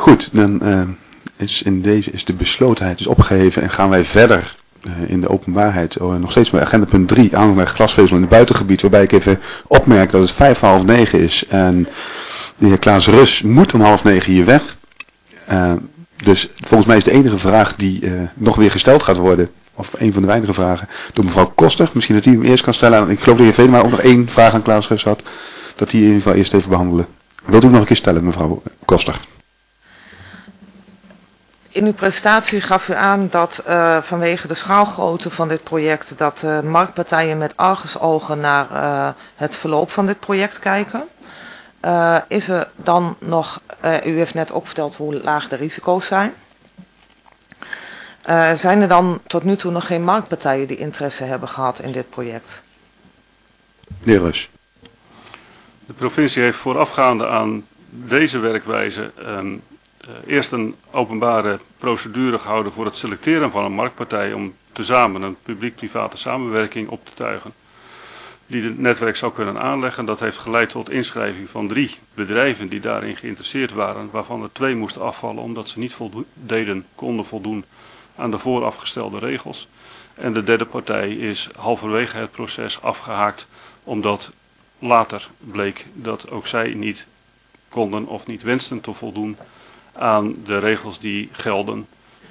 Goed, dan is de beslotenheid dus opgeheven en gaan wij verder in de openbaarheid. Nog steeds bij agenda punt 3, aanvang bij glasvezel in het buitengebied, waarbij ik even opmerk dat het 8:55 is en de heer Klaas Rus moet om 8:30 hier weg. Dus volgens mij is de enige vraag die nog weer gesteld gaat worden, of een van de weinige vragen, door mevrouw Koster. Misschien dat die hem eerst kan stellen. Ik geloof dat de heer Venema ook nog één vraag aan Klaas Rus had, dat die in ieder geval eerst even behandelen. Wilt u nog een keer stellen, mevrouw Koster? In uw presentatie gaf u aan dat vanwege de schaalgrootte van dit project dat marktpartijen met argusogen naar het verloop van dit project kijken. Is er dan nog, u heeft net ook verteld hoe laag de risico's zijn. Zijn er dan tot nu toe nog geen marktpartijen die interesse hebben gehad in dit project? De heer Rus. De provincie heeft voorafgaande aan deze werkwijze eerst een openbare procedure gehouden voor het selecteren van een marktpartij om tezamen een publiek-private samenwerking op te tuigen die het netwerk zou kunnen aanleggen. Dat heeft geleid tot inschrijving van 3 bedrijven die daarin geïnteresseerd waren, waarvan er 2 moesten afvallen omdat ze niet konden voldoen aan de voorafgestelde regels. En de derde partij is halverwege het proces afgehaakt omdat later bleek dat ook zij niet konden of niet wensten te voldoen aan de regels die gelden.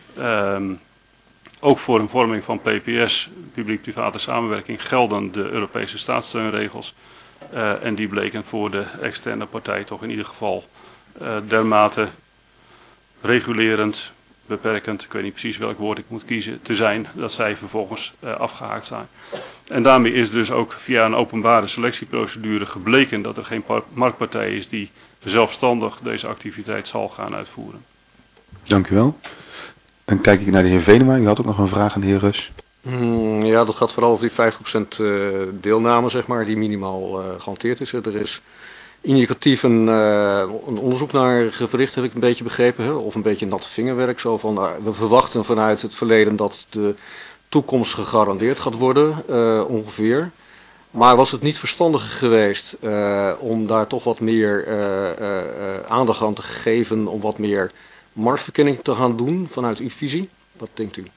Ook voor een vorming van PPS, publiek-private samenwerking, gelden de Europese staatssteunregels. En die bleken voor de externe partij toch in ieder geval dermate regulerend, beperkend, ik weet niet precies welk woord ik moet kiezen, te zijn, dat zij vervolgens afgehaakt zijn. En daarmee is dus ook via een openbare selectieprocedure gebleken dat er geen marktpartij is die zelfstandig deze activiteit zal gaan uitvoeren. Dank u wel. Dan kijk ik naar de heer Venema. U had ook nog een vraag aan de heer Rus. Ja, dat gaat vooral over die 50% deelname, zeg maar, die minimaal gehanteerd is. Er is initiatief een onderzoek naar verricht, heb ik een beetje begrepen, hè? Of een beetje natte vingerwerk. Zo van, we verwachten vanuit het verleden dat de toekomst gegarandeerd gaat worden, ongeveer. Maar was het niet verstandiger geweest om daar toch wat meer aandacht aan te geven, om wat meer marktverkenning te gaan doen vanuit uw visie? Wat denkt u?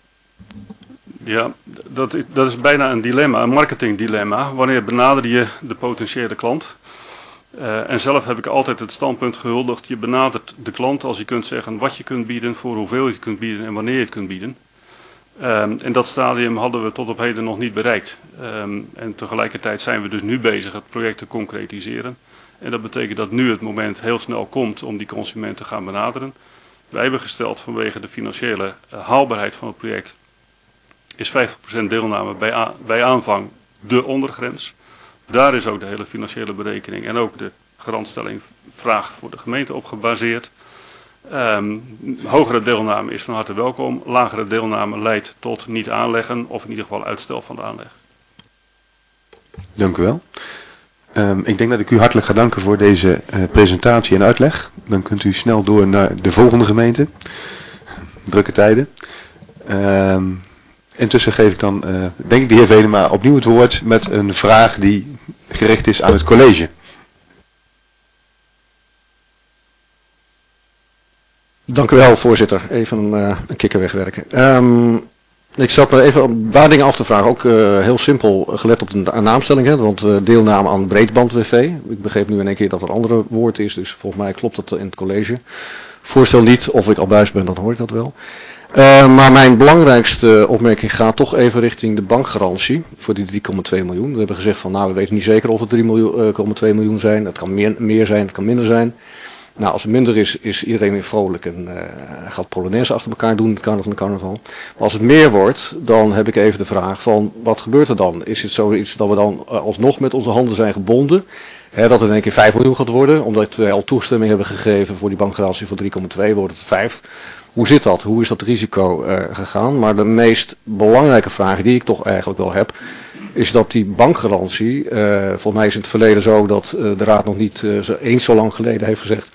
Ja, dat is bijna een dilemma, een marketingdilemma. Wanneer benader je de potentiële klant? En zelf heb ik altijd het standpunt gehuldigd, je benadert de klant als je kunt zeggen wat je kunt bieden, voor hoeveel je kunt bieden en wanneer je het kunt bieden. En dat stadium hadden we tot op heden nog niet bereikt. En tegelijkertijd zijn we dus nu bezig het project te concretiseren. En dat betekent dat nu het moment heel snel komt om die consument te gaan benaderen. Wij hebben gesteld vanwege de financiële haalbaarheid van het project is 50% deelname bij aanvang de ondergrens. Daar is ook de hele financiële berekening en ook de garantstelling vraag voor de gemeente op gebaseerd. Hogere deelname is van harte welkom. Lagere deelname leidt tot niet aanleggen of in ieder geval uitstel van de aanleg. Dank u wel. Ik denk dat ik u hartelijk ga danken voor deze presentatie en uitleg. Dan kunt u snel door naar de volgende gemeente. Drukke tijden. Intussen geef ik dan, denk ik, de heer Venema opnieuw het woord met een vraag die gericht is aan het college. Dank u wel, voorzitter. Even een kikker wegwerken. Ik zat me even een paar dingen af te vragen. Ook heel simpel gelet op de naamstelling. Hè, want deelname aan breedband-WV. Ik begreep nu in één keer dat er een andere woord is. Dus volgens mij klopt dat in het college. Voorstel niet. Of ik al buis ben, dan hoor ik dat wel. Maar mijn belangrijkste opmerking gaat toch even richting de bankgarantie. Voor die 3,2 miljoen. We hebben gezegd van, nou, we weten niet zeker of het 3,2 miljoen zijn. Het kan meer zijn, het kan minder zijn. Nou, als het minder is iedereen weer vrolijk en gaat Polonaise achter elkaar doen van de carnaval. Maar als het meer wordt, dan heb ik even de vraag van, wat gebeurt er dan? Is het zoiets dat we dan alsnog met onze handen zijn gebonden? Hè, dat het in één keer 5 miljoen gaat worden, omdat wij al toestemming hebben gegeven voor die bankgarantie van 3,2, wordt het 5. Hoe zit dat? Hoe is dat risico gegaan? Maar de meest belangrijke vraag die ik toch eigenlijk wel heb, is dat die bankgarantie, volgens mij is in het verleden zo dat de Raad nog niet eens zo lang geleden heeft gezegd,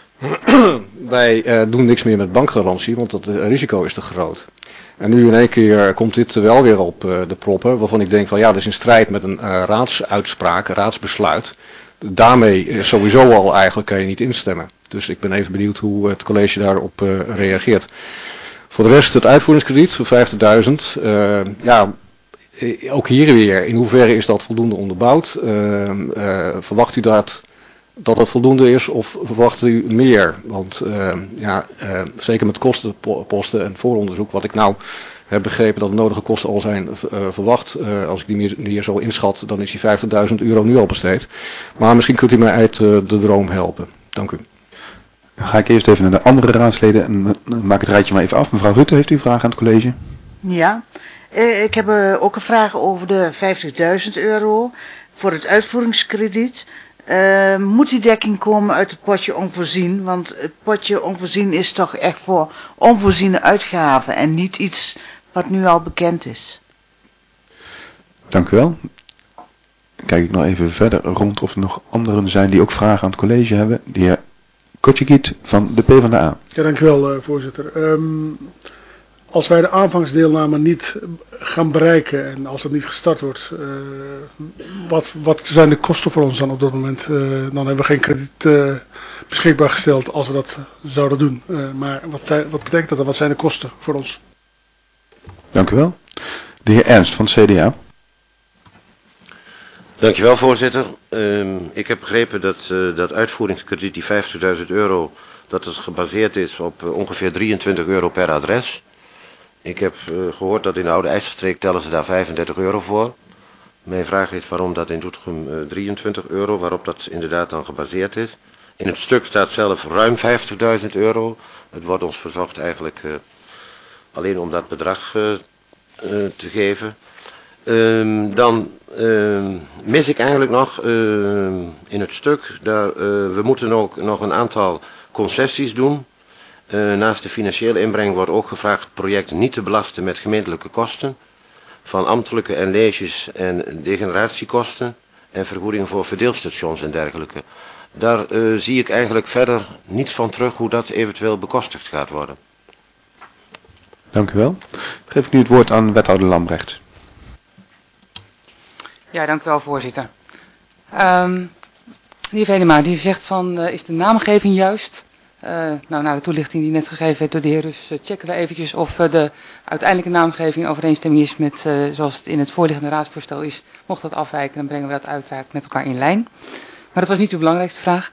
wij doen niks meer met bankgarantie, want het risico is te groot. En nu in één keer komt dit wel weer op de proppen, waarvan ik denk van ja, dat is in strijd met een raadsuitspraak, een raadsbesluit. Daarmee sowieso al eigenlijk kan je niet instemmen. Dus ik ben even benieuwd hoe het college daarop reageert. Voor de rest het uitvoeringskrediet voor 50.000. Ook hier weer, in hoeverre is dat voldoende onderbouwd? Verwacht u dat voldoende is of verwacht u meer? Want zeker met kostenposten en vooronderzoek, wat ik nou heb begrepen dat de nodige kosten al zijn verwacht. Als ik die hier zo inschat, dan is die €50.000 nu al besteed. Maar misschien kunt u mij uit de droom helpen. Dank u. Dan ga ik eerst even naar de andere raadsleden en maak het rijtje maar even af. Mevrouw Rutte, heeft u een vraag aan het college? Ja, ik heb ook een vraag over de €50.000 voor het uitvoeringskrediet. Moet die dekking komen uit het potje onvoorzien? Want het potje onvoorzien is toch echt voor onvoorziene uitgaven en niet iets wat nu al bekend is. Dank u wel. Dan kijk ik nog even verder rond of er nog anderen zijn die ook vragen aan het college hebben. De heer Kotjegiet van de PvdA. Ja, dank u wel, voorzitter. Als wij de aanvangsdeelname niet gaan bereiken en als het niet gestart wordt, wat zijn de kosten voor ons dan op dat moment? Dan hebben we geen krediet beschikbaar gesteld als we dat zouden doen. Maar wat betekent dat en wat zijn de kosten voor ons? Dank u wel. De heer Ernst van het CDA. Dankjewel, voorzitter. Ik heb begrepen dat dat uitvoeringskrediet, die €50.000, dat het gebaseerd is op ongeveer €23 per adres. Ik heb gehoord dat in de Oude IJsselstreek tellen ze daar €35 voor. Mijn vraag is waarom dat in Doetinchem €23, waarop dat inderdaad dan gebaseerd is. In het stuk staat zelf ruim €50.000. Het wordt ons verzocht eigenlijk alleen om dat bedrag te geven. Dan mis ik eigenlijk nog in het stuk, we moeten ook nog een aantal concessies doen. Naast de financiële inbreng wordt ook gevraagd het project niet te belasten met gemeentelijke kosten. Van ambtelijke en leges en degeneratiekosten en vergoeding voor verdeelstations en dergelijke. Daar zie ik eigenlijk verder niets van terug hoe dat eventueel bekostigd gaat worden. Dank u wel. Dan geef ik nu het woord aan wethouder Lambrecht. Ja, dank u wel, voorzitter. De heer Venema, die zegt van, is de naamgeving juist? Na de toelichting die net gegeven heeft door de heer Rus, checken we eventjes of de uiteindelijke naamgeving in overeenstemming is met zoals het in het voorliggende raadsvoorstel is. Mocht dat afwijken, dan brengen we dat uiteraard met elkaar in lijn. Maar dat was niet uw belangrijkste vraag.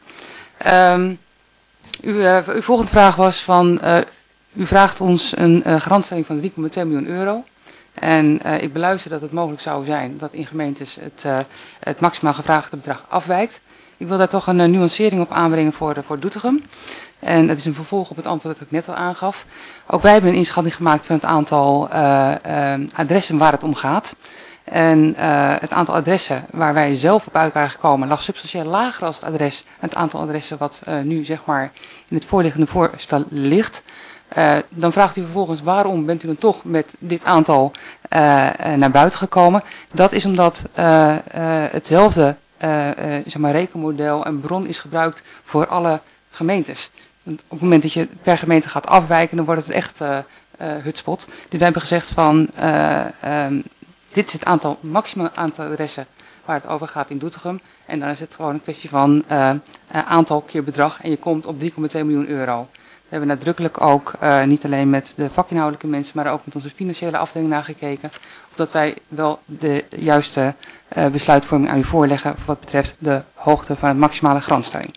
Uw volgende vraag was van, u vraagt ons een garantstelling van €3,2 miljoen. En ik beluister dat het mogelijk zou zijn dat in gemeentes het maximaal gevraagde bedrag afwijkt. Ik wil daar toch een nuancering op aanbrengen voor Doetinchem. En dat is een vervolg op het antwoord dat ik net al aangaf. Ook wij hebben een inschatting gemaakt van het aantal adressen waar het om gaat. En het aantal adressen waar wij zelf op uit waren gekomen lag substantieel lager als het adres. Het aantal adressen wat nu zeg maar in het voorliggende voorstel ligt. Dan vraagt u vervolgens waarom bent u dan toch met dit aantal naar buiten gekomen. Dat is omdat hetzelfde rekenmodel en bron is gebruikt voor alle gemeentes. Op het moment dat je per gemeente gaat afwijken, dan wordt het echt hutspot. Dus wij hebben gezegd van dit is het maximaal aantal adressen waar het over gaat in Doetinchem. En dan is het gewoon een kwestie van aantal keer bedrag en je komt op €3,2 miljoen. We hebben nadrukkelijk ook niet alleen met de vakinhoudelijke mensen, maar ook met onze financiële afdeling nagekeken. Omdat wij wel de juiste besluitvorming aan u voorleggen wat betreft de hoogte van het maximale garantstelling.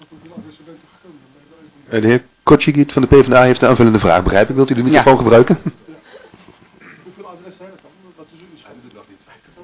De heer Kotjegiet van de PvdA heeft een aanvullende vraag, begrijp ik. Wilt u de microfoon gebruiken? Hoeveel adressen zijn het dan? Wat is u? Hij doet dat niet.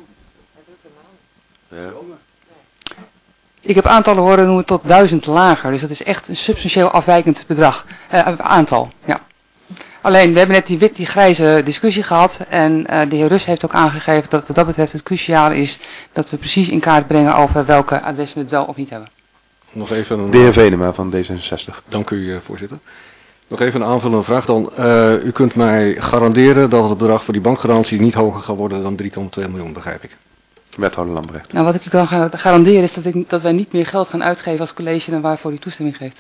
Ik heb aantallen horen noemen tot 1000 lager, dus dat is echt een substantieel afwijkend bedrag, aantal. Ja. Alleen, we hebben net die grijze discussie gehad en de heer Rus heeft ook aangegeven dat wat dat betreft het cruciaal is dat we precies in kaart brengen over welke adressen we het wel of niet hebben. Nog even de heer Venema van D66. Dank u, voorzitter. Nog even een aanvullende vraag dan. U kunt mij garanderen dat het bedrag voor die bankgarantie niet hoger gaat worden dan 3,2 miljoen, begrijp ik. Wethouder Lambrecht. Nou, wat ik u kan garanderen is dat wij niet meer geld gaan uitgeven als college dan waarvoor u toestemming geeft.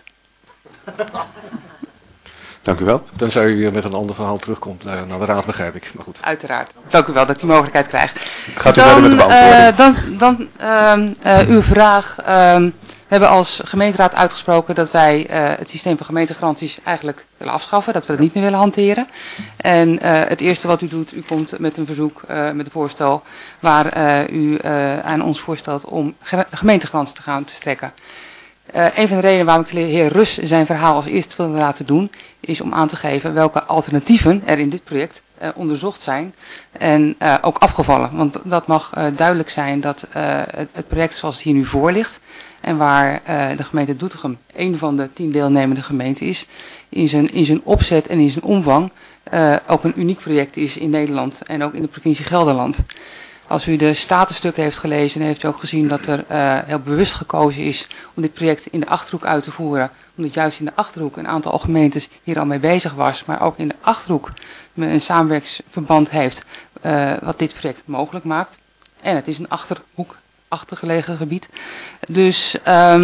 Dank u wel. Tenzij u weer met een ander verhaal terugkomt naar de raad, begrijp ik. Maar goed. Uiteraard. Dank u wel dat ik die mogelijkheid krijg. Gaat u verder met de beantwoording? Dan uw vraag We hebben als gemeenteraad uitgesproken dat wij het systeem van gemeentegaranties eigenlijk willen afschaffen, dat we het niet meer willen hanteren. En het eerste wat u doet, u komt met een verzoek, met een voorstel, waar u aan ons voorstelt om gemeentegaranties te gaan strekken. Een van de redenen waarom ik de heer Rus zijn verhaal als eerste wil laten doen, is om aan te geven welke alternatieven er in dit project onderzocht zijn en ook afgevallen. Want dat mag duidelijk zijn dat het project zoals het hier nu voor ligt en waar de gemeente Doetinchem een van de 10 deelnemende gemeenten is, in zijn opzet en in zijn omvang ook een uniek project is in Nederland en ook in de provincie Gelderland. Als u de statenstukken heeft gelezen, heeft u ook gezien dat er heel bewust gekozen is om dit project in de Achterhoek uit te voeren. Omdat juist in de Achterhoek een aantal gemeentes hier al mee bezig was, maar ook in de Achterhoek een samenwerkingsverband heeft wat dit project mogelijk maakt. En het is een Achterhoek, achtergelegen gebied. Dus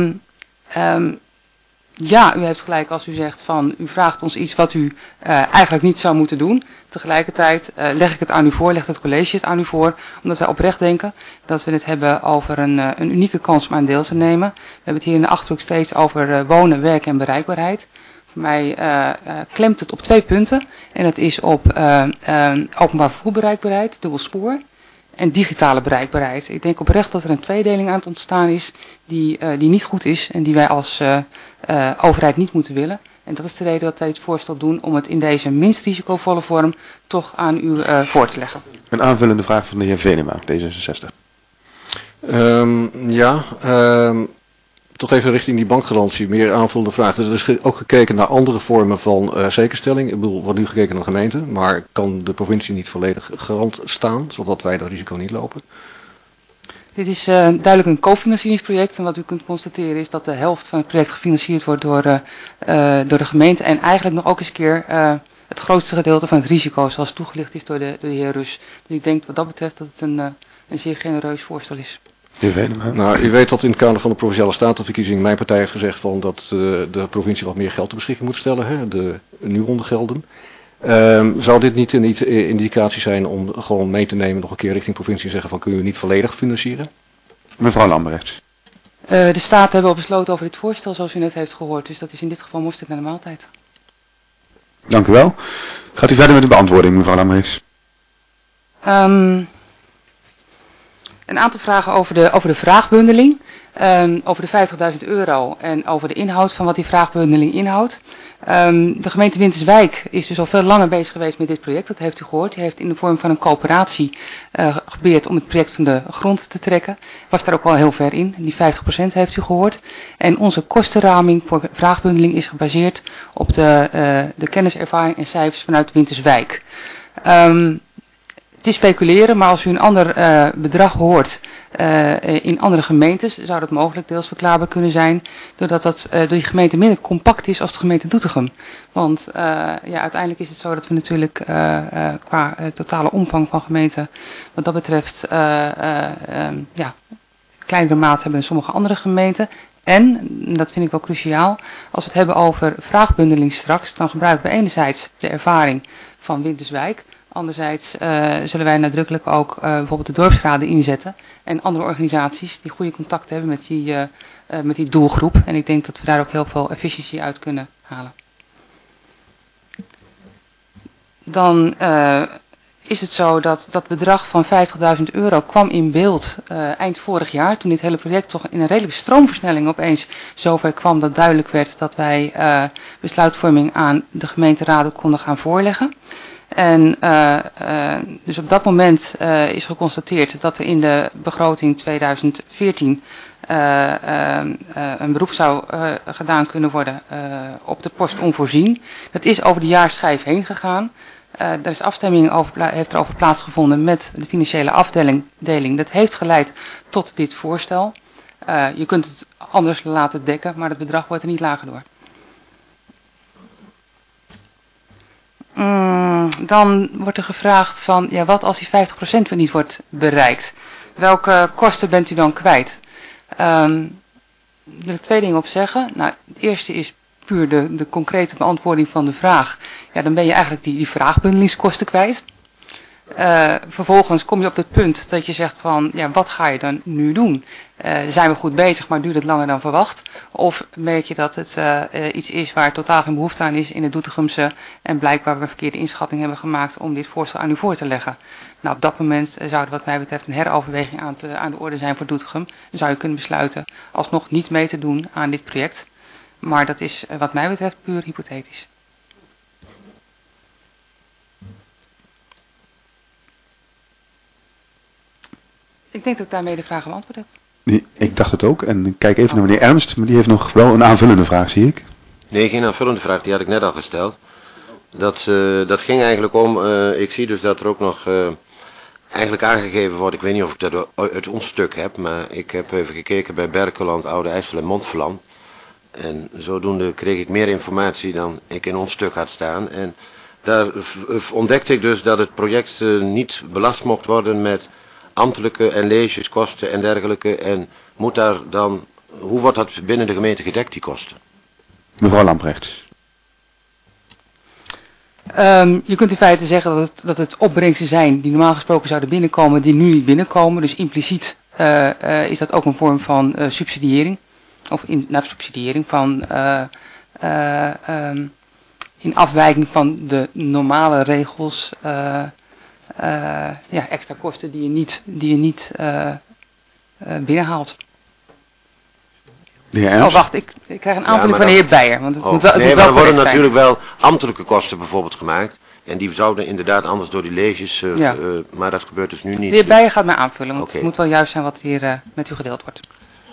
ja, u heeft gelijk als u zegt van u vraagt ons iets wat u eigenlijk niet zou moeten doen. Tegelijkertijd leg ik het aan u voor, legt het college het aan u voor, omdat wij oprecht denken dat we het hebben over een unieke kans om aan deel te nemen. We hebben het hier in de Achterhoek steeds over wonen, werken en bereikbaarheid. Voor mij klemt het op 2 punten en dat is op openbaar vervoerbereikbaarheid, dubbel spoor. En digitale bereikbaarheid. Ik denk oprecht dat er een tweedeling aan het ontstaan is die niet goed is en die wij als overheid niet moeten willen. En dat is de reden dat wij dit voorstel doen om het in deze minst risicovolle vorm toch aan u voor te leggen. Een aanvullende vraag van de heer Venema, D66. Toch even richting die bankgarantie, meer aanvullende vraag. Dus er is ook gekeken naar andere vormen van zekerstelling. Ik bedoel, wordt nu gekeken naar de gemeente, maar kan de provincie niet volledig garant staan, zodat wij dat risico niet lopen? Dit is duidelijk een cofinancieringsproject en wat u kunt constateren is dat de helft van het project gefinancierd wordt door de gemeente en eigenlijk nog ook eens een keer het grootste gedeelte van het risico zoals toegelicht is door de heer Rus. Dus ik denk wat dat betreft dat het een zeer genereus voorstel is. Nou, u weet dat in het kader van de Provinciale Statenverkiezing mijn partij heeft gezegd van dat de provincie wat meer geld ter beschikking moet stellen, hè, de nu-ronde gelden. Zou dit niet een indicatie zijn om gewoon mee te nemen nog een keer richting provincie en zeggen van kun je niet volledig financieren? Mevrouw Lambrechts. De Staten hebben al besloten over dit voorstel zoals u net heeft gehoord, dus dat is in dit geval mosterd naar de maaltijd. Dank u wel. Gaat u verder met de beantwoording, mevrouw Lambrechts? Een aantal vragen over de vraagbundeling, over de €50.000 en over de inhoud van wat die vraagbundeling inhoudt. De gemeente Winterswijk is dus al veel langer bezig geweest met dit project, dat heeft u gehoord. Die heeft in de vorm van een coöperatie geprobeerd om het project van de grond te trekken. Was daar ook al heel ver in, die 50% heeft u gehoord. En onze kostenraming voor vraagbundeling is gebaseerd op de kennis, ervaring en cijfers vanuit Winterswijk. Het is speculeren, maar als u een ander bedrag hoort in andere gemeentes, zou dat mogelijk deels verklaarbaar kunnen zijn, doordat dat door die gemeente minder compact is als de gemeente Doetinchem. Want uiteindelijk is het zo dat we natuurlijk qua totale omvang van gemeenten, wat dat betreft, kleinere maat hebben in sommige andere gemeenten. En, dat vind ik wel cruciaal, als we het hebben over vraagbundeling straks, dan gebruiken we enerzijds de ervaring van Winterswijk. Anderzijds zullen wij nadrukkelijk ook bijvoorbeeld de dorpsraden inzetten en andere organisaties die goede contacten hebben met die doelgroep. En ik denk dat we daar ook heel veel efficiëntie uit kunnen halen. Dan is het zo dat dat bedrag van €50.000 kwam in beeld eind vorig jaar, toen dit hele project toch in een redelijke stroomversnelling opeens zover kwam dat duidelijk werd dat wij besluitvorming aan de gemeenteraden konden gaan voorleggen. En dus op dat moment is geconstateerd dat er in de begroting 2014 een beroep zou gedaan kunnen worden op de post onvoorzien. Dat is over de jaarschijf heen gegaan. Daar is afstemming heeft erover plaatsgevonden met de financiële afdeling. Dat heeft geleid tot dit voorstel. Je kunt het anders laten dekken, maar het bedrag wordt er niet lager door. Dan wordt er gevraagd van, ja, wat als die 50% niet wordt bereikt? Welke kosten bent u dan kwijt? Daar wil ik 2 dingen op zeggen. Nou, het eerste is puur de concrete beantwoording van de vraag. Ja, dan ben je eigenlijk die vraagbundelingskosten kwijt. Vervolgens kom je op het punt dat je zegt van, ja, wat ga je dan nu doen? Zijn we goed bezig, maar duurt het langer dan verwacht? Of merk je dat het iets is waar totaal geen behoefte aan is in het Doetinchemse en blijkbaar we een verkeerde inschatting hebben gemaakt om dit voorstel aan u voor te leggen? Nou, op dat moment zou er wat mij betreft een heroverweging aan de orde zijn voor Doetinchem. Dan zou je kunnen besluiten alsnog niet mee te doen aan dit project. Maar dat is wat mij betreft puur hypothetisch. Ik denk dat ik daarmee de vraag beantwoord heb. Nee, ik dacht het ook. En ik kijk even naar meneer Ernst, maar die heeft nog wel een aanvullende vraag, zie ik. Nee, geen aanvullende vraag, die had ik net al gesteld. Dat ging eigenlijk om, ik zie dus dat er ook nog eigenlijk aangegeven wordt, ik weet niet of ik dat uit ons stuk heb, maar ik heb even gekeken bij Berkeland, Oude IJssel en Montferland. En zodoende kreeg ik meer informatie dan ik in ons stuk had staan. En daar ontdekte ik dus dat het project niet belast mocht worden met ambtelijke en legeskosten en dergelijke. En moet daar dan, hoe wordt dat binnen de gemeente gedekt, die kosten? Mevrouw Lamprechts. Je kunt in feite zeggen dat het opbrengsten zijn die normaal gesproken zouden binnenkomen, die nu niet binnenkomen. Dus impliciet is dat ook een vorm van subsidiëring. Of subsidiëring van in afwijking van de normale regels. Extra kosten die je niet binnenhaalt. De heer Ernst? Oh, wacht, ik krijg een aanvulling van de heer Beijer. Want het moet wel, maar er worden natuurlijk wel ambtelijke kosten bijvoorbeeld gemaakt. En die zouden inderdaad anders door die leges, maar dat gebeurt dus nu niet. De heer Beijer gaat mij aanvullen, want het moet wel juist zijn wat hier met u gedeeld wordt.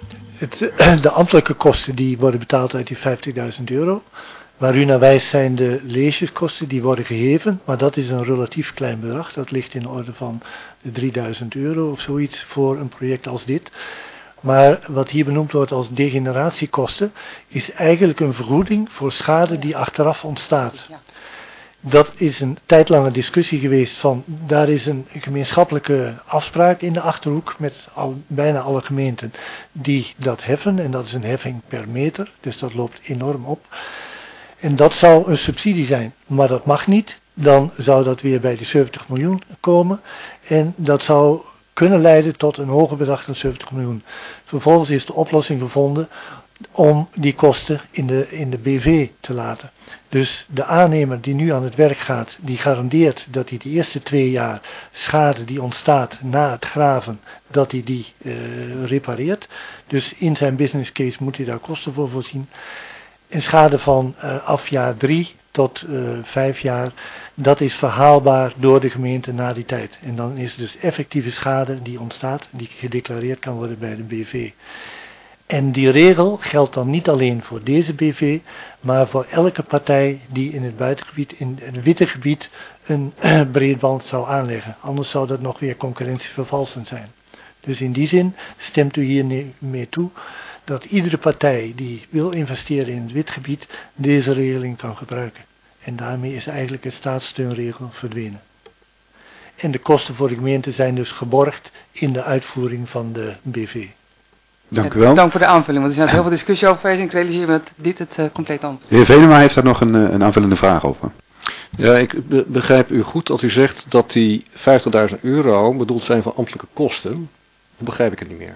De ambtelijke kosten die worden betaald uit die €50.000. Waar u naar wijst zijn de legeskosten die worden geheven, maar dat is een relatief klein bedrag. Dat ligt in de orde van de €3.000 of zoiets voor een project als dit. Maar wat hier benoemd wordt als degeneratiekosten is eigenlijk een vergoeding voor schade die achteraf ontstaat. Dat is een tijdlange discussie geweest van, daar is een gemeenschappelijke afspraak in de Achterhoek met bijna alle gemeenten die dat heffen. En dat is een heffing per meter, dus dat loopt enorm op. En dat zou een subsidie zijn, maar dat mag niet. Dan zou dat weer bij de 70 miljoen komen en dat zou kunnen leiden tot een hoger bedrag dan 70 miljoen. Vervolgens is de oplossing gevonden om die kosten in de BV te laten. Dus de aannemer die nu aan het werk gaat, die garandeert dat hij de eerste 2 jaar schade die ontstaat na het graven, dat hij die repareert. Dus in zijn business case moet hij daar kosten voor voorzien. En schade van af jaar 3 tot 5 jaar, dat is verhaalbaar door de gemeente na die tijd. En dan is dus effectieve schade die ontstaat, die gedeclareerd kan worden bij de BV. En die regel geldt dan niet alleen voor deze BV, maar voor elke partij die in het buitengebied, in het witte gebied, een breedband zou aanleggen. Anders zou dat nog weer concurrentievervalsend zijn. Dus in die zin stemt u hier mee toe dat iedere partij die wil investeren in het witgebied deze regeling kan gebruiken. En daarmee is eigenlijk het staatssteunregel verdwenen. En de kosten voor de gemeente zijn dus geborgd in de uitvoering van de BV. Dank u wel. Dank voor de aanvulling, want er is net heel veel discussie over geweest en ik realiseer me dat dit het compleet antwoord. De heer Venema heeft daar nog een aanvullende vraag over. Ja, ik begrijp u goed dat u zegt dat die €50.000 bedoeld zijn voor ambtelijke kosten. Dan begrijp ik het niet meer.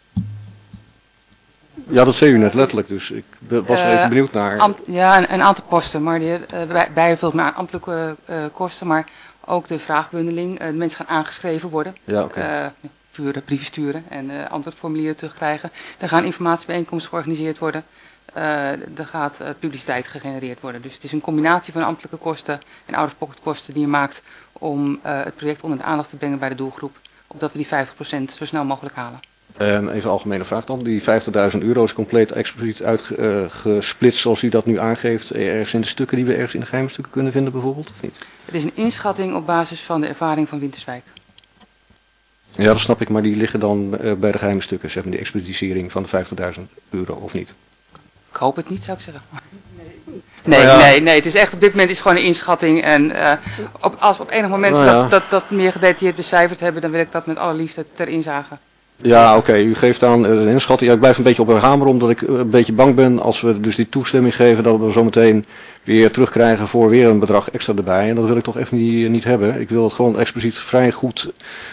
Ja, dat zei u net letterlijk, dus ik was even benieuwd naar... Ja, een aantal posten, maar de heer Beijer vult maar ambtelijke kosten, maar ook de vraagbundeling. De mensen gaan aangeschreven worden. Ja, oké. Brieven sturen en antwoordformulieren terugkrijgen. Er gaan informatiebijeenkomsten georganiseerd worden. Er gaat publiciteit gegenereerd worden. Dus het is een combinatie van ambtelijke kosten en out-of-pocket kosten die je maakt om het project onder de aandacht te brengen bij de doelgroep. Opdat we die 50% zo snel mogelijk halen. En even een algemene vraag dan. Die €50.000 is compleet expliciet uitgesplitst zoals u dat nu aangeeft. Ergens in de stukken die we ergens in de geheime stukken kunnen vinden bijvoorbeeld, of niet? Het is een inschatting op basis van de ervaring van Winterswijk. Ja, dat snap ik, maar die liggen dan bij de geheime stukken, zeg maar, die explicitisering van de €50.000 of niet? Ik hoop het niet, zou ik zeggen. Nee, het is echt op dit moment is gewoon een inschatting. En als we op enig moment dat meer gedetailleerd becijferd hebben, dan wil ik dat met alle liefde ter inzage Ja, oké. U geeft aan een inschatting. Ja, ik blijf een beetje op herhameren omdat ik een beetje bang ben als we dus die toestemming geven dat we zometeen weer terugkrijgen voor weer een bedrag extra erbij. En dat wil ik toch even niet hebben. Ik wil het gewoon expliciet vrij goed,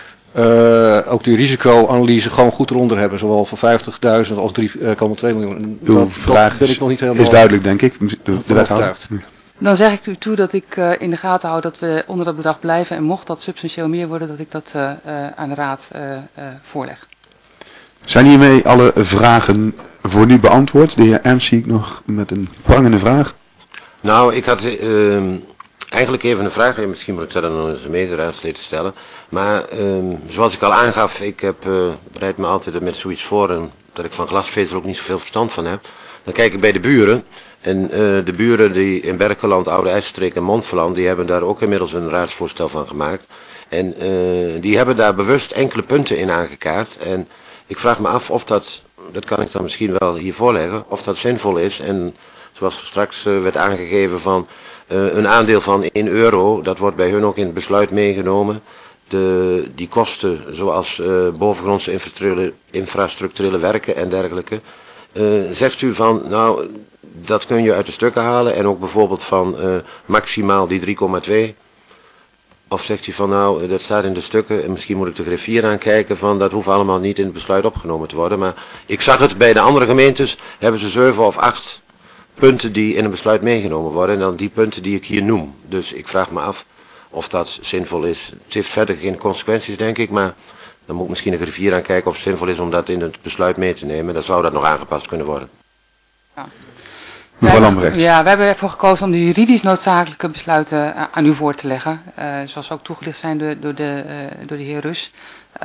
ook die risicoanalyse gewoon goed eronder hebben. Zowel voor 50.000 als 3,2 miljoen. Uw vraag wil ik nog niet helemaal is duidelijk, denk ik. De wethouder. Dan zeg ik u toe dat ik in de gaten hou dat we onder dat bedrag blijven. En mocht dat substantieel meer worden, dat ik dat aan de raad voorleg. Zijn hiermee alle vragen voor nu beantwoord? De heer Ernst zie ik nog met een prangende vraag. Nou, ik had eigenlijk even een vraag. Misschien moet ik dat aan onze mederaadslid stellen. Maar zoals ik al aangaf, ik bereid me altijd met zoiets voor. En dat ik van glasvezel ook niet zoveel verstand van heb. Dan kijk ik bij de buren. En de buren die in Berkeland, Oude IJsselstreek en Montferland, die hebben daar ook inmiddels een raadsvoorstel van gemaakt. En die hebben daar bewust enkele punten in aangekaart. En ik vraag me af of dat kan ik dan misschien wel hier voorleggen, of dat zinvol is. En zoals straks werd aangegeven van een aandeel van €1, dat wordt bij hun ook in het besluit meegenomen. Die kosten zoals bovengrondse infrastructurele werken en dergelijke. Zegt u van, nou, dat kun je uit de stukken halen en ook bijvoorbeeld van maximaal die 3,2? Of zegt u van, nou, dat staat in de stukken en misschien moet ik de griffier aankijken van, dat hoeft allemaal niet in het besluit opgenomen te worden. Maar ik zag het bij de andere gemeentes, hebben ze 7 of 8 punten die in een besluit meegenomen worden en dan die punten die ik hier noem. Dus ik vraag me af of dat zinvol is. Het heeft verder geen consequenties, denk ik, maar dan moet ik misschien de griffier aankijken of het zinvol is om dat in het besluit mee te nemen. Dan zou dat nog aangepast kunnen worden. Ja. Mevrouw Lambrecht. Ja, we hebben ervoor gekozen om de juridisch noodzakelijke besluiten aan u voor te leggen. Zoals ook toegelicht zijn door de heer Rus.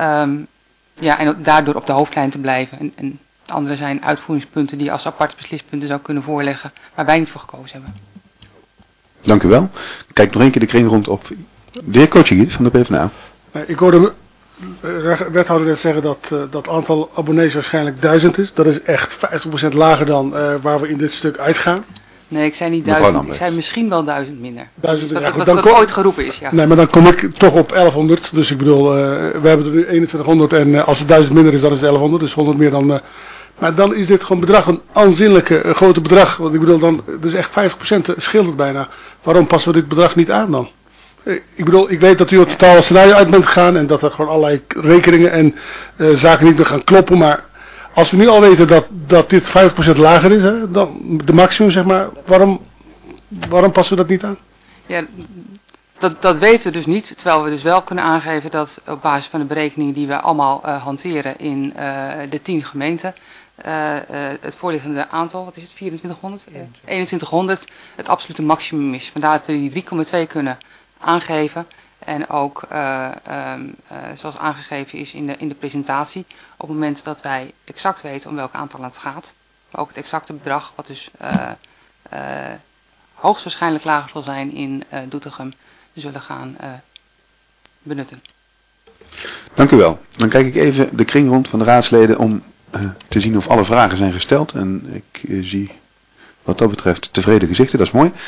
Ja, en daardoor op de hoofdlijn te blijven. En andere zijn uitvoeringspunten die je als aparte beslispunten zou kunnen voorleggen, waar wij niet voor gekozen hebben. Dank u wel. Kijk nog één keer de kring rond op de heer Kotjegien van de PvdA. Ik hoorde de wethouder net zeggen dat het aantal abonnees waarschijnlijk 1000 is. Dat is echt 50% lager dan waar we in dit stuk uitgaan. Nee, ik zei niet Mevrouw 1000, ik Lambrecht. zei misschien wel 1000 minder. 1000, dat ja, goed, wat ooit geroepen is, ja. Nee, maar dan kom ik toch op 1100. Dus ik bedoel, we hebben er nu 2100 en als het 1000 minder is, dan is het 1100. Dus 100 meer dan... maar dan is dit gewoon bedrag, een aanzienlijke grote bedrag. Want ik bedoel, dan, dus echt 50% scheelt het bijna. Waarom passen we dit bedrag niet aan dan? Ik bedoel, ik weet dat u op het totale scenario uit bent gegaan en dat er gewoon allerlei rekeningen en zaken niet meer gaan kloppen. Maar als we nu al weten dat dit 50% lager is, hè, dan de maximum zeg maar, waarom passen we dat niet aan? Ja, dat weten we dus niet, terwijl we dus wel kunnen aangeven dat op basis van de berekeningen die we allemaal hanteren in de 10 gemeenten, het voorliggende aantal, wat is het, 2400? 2100, het absolute maximum is. Vandaar dat we die 3,2 kunnen aangeven en ook zoals aangegeven is in de presentatie, op het moment dat wij exact weten om welk aantal het gaat, maar ook het exacte bedrag wat dus hoogstwaarschijnlijk lager zal zijn in Doetinchem, zullen gaan benutten. Dank u wel. Dan kijk ik even de kring rond van de raadsleden om te zien of alle vragen zijn gesteld. En ik zie wat dat betreft tevreden gezichten, dat is mooi.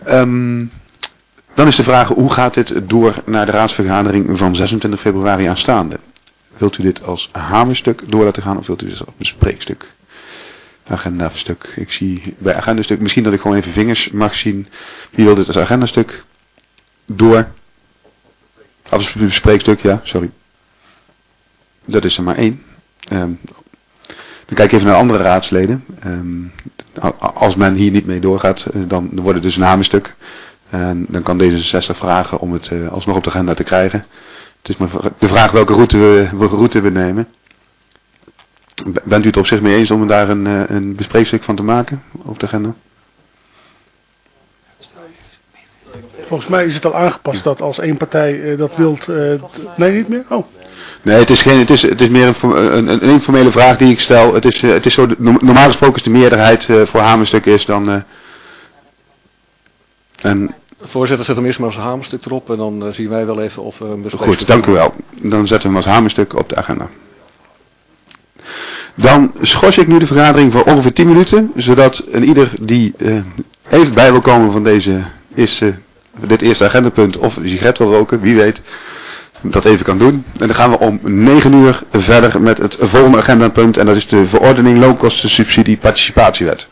Dan is de vraag, hoe gaat dit door naar de raadsvergadering van 26 februari aanstaande? Wilt u dit als hamerstuk door laten gaan of wilt u dit als bespreekstuk? Agendastuk. Ik zie bij agendastuk misschien dat ik gewoon even vingers mag zien. Wie wil dit als agendastuk door? Als bespreekstuk, ja, sorry. Dat is er maar 1. Dan kijk ik even naar andere raadsleden. Als men hier niet mee doorgaat, dan wordt het dus een hamerstuk. En dan kan D66 vragen om het alsnog op de agenda te krijgen. Het is maar de vraag welke route we nemen. Bent u het op zich mee eens om daar een bespreekstuk van te maken op de agenda? Volgens mij is het al aangepast dat als één partij dat wilt... nee, niet meer? Oh. Nee, het is meer een informele vraag die ik stel. Het is zo, normaal gesproken is de meerderheid voor hamerstuk is dan... Voorzitter, zet hem eerst maar als hamerstuk erop en dan zien wij wel even of we een bespreking... Goed, dank u wel. Dan zetten we hem als hamerstuk op de agenda. Dan schors ik nu de vergadering voor ongeveer 10 minuten, zodat een ieder die even bij wil komen van dit eerste agendapunt of een sigaret wil roken, wie weet, dat even kan doen. En dan gaan we om 9 uur verder met het volgende agendapunt. En dat is de verordening loonkostensubsidie participatiewet.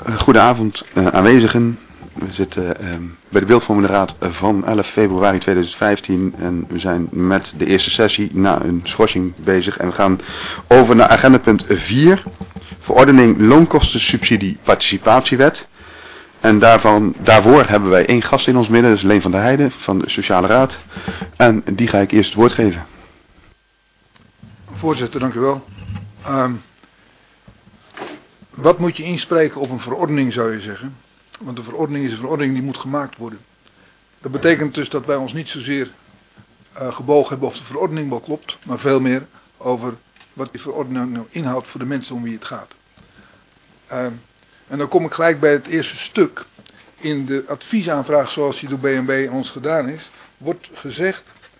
Goedenavond aanwezigen. We zitten bij de Beeldvormende Raad van 11 februari 2015 en we zijn met de eerste sessie na een schorsing bezig. En we gaan over naar agendapunt 4, verordening loonkostensubsidie participatiewet. En daarvoor hebben wij 1 gast in ons midden, dat is Leen van der Heijden van de Sociale Raad. En die ga ik eerst het woord geven. Voorzitter, dank u wel. Wat moet je inspreken op een verordening, zou je zeggen? Want een verordening is een verordening die moet gemaakt worden. Dat betekent dus dat wij ons niet zozeer gebogen hebben of de verordening wel klopt, maar veel meer over wat die verordening nou inhoudt voor de mensen om wie het gaat. En dan kom ik gelijk bij het eerste stuk. In de adviesaanvraag zoals die door BNW ons gedaan is, wordt gezegd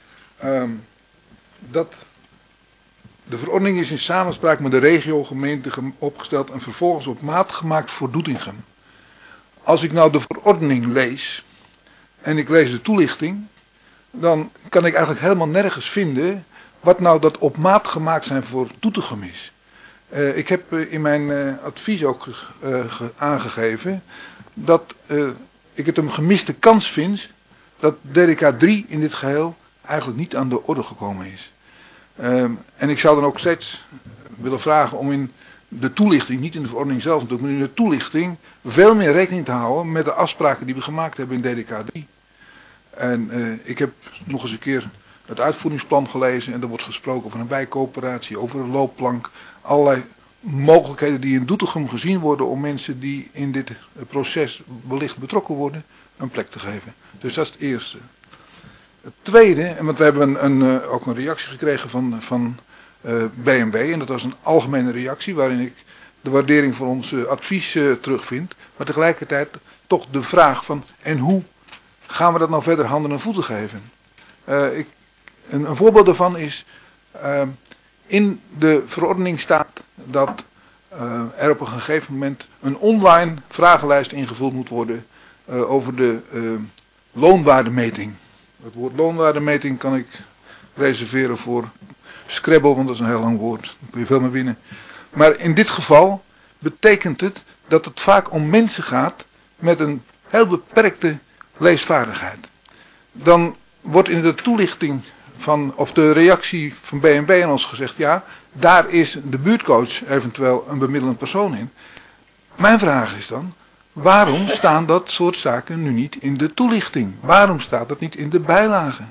dat de verordening is in samenspraak met de regiogemeente opgesteld en vervolgens op maat gemaakt voor Doetinchem. Als ik nou de verordening lees en ik lees de toelichting, dan kan ik eigenlijk helemaal nergens vinden wat nou dat op maat gemaakt zijn voor Doetinchem is. Ik heb in mijn advies ook aangegeven dat ik het een gemiste kans vind dat DDK 3 in dit geheel eigenlijk niet aan de orde gekomen is. En ik zou dan ook steeds willen vragen om in de toelichting, niet in de verordening zelf natuurlijk, maar in de toelichting veel meer rekening te houden met de afspraken die we gemaakt hebben in DDK 3. En ik heb nog eens een keer het uitvoeringsplan gelezen en er wordt gesproken over een bijcoöperatie, over een loopplank, allerlei mogelijkheden die in Doetinchem gezien worden om mensen die in dit proces wellicht betrokken worden, een plek te geven. Dus dat is het eerste. Het tweede, want we hebben ook een reactie gekregen van BNW en dat was een algemene reactie waarin ik de waardering voor ons advies terugvind, maar tegelijkertijd toch de vraag van en hoe gaan we dat nou verder handen en voeten geven. Een voorbeeld daarvan is, in de verordening staat dat er op een gegeven moment een online vragenlijst ingevuld moet worden over de loonwaardemeting. Het woord loonwaardemeting kan ik reserveren voor Scrabble, want dat is een heel lang woord. Daar kun je veel mee winnen. Maar in dit geval betekent het dat het vaak om mensen gaat met een heel beperkte leesvaardigheid. Dan wordt in de toelichting of de reactie van BNW aan ons gezegd, ja, daar is de buurtcoach eventueel een bemiddelend persoon in. Mijn vraag is dan, waarom staan dat soort zaken nu niet in de toelichting? Waarom staat dat niet in de bijlagen?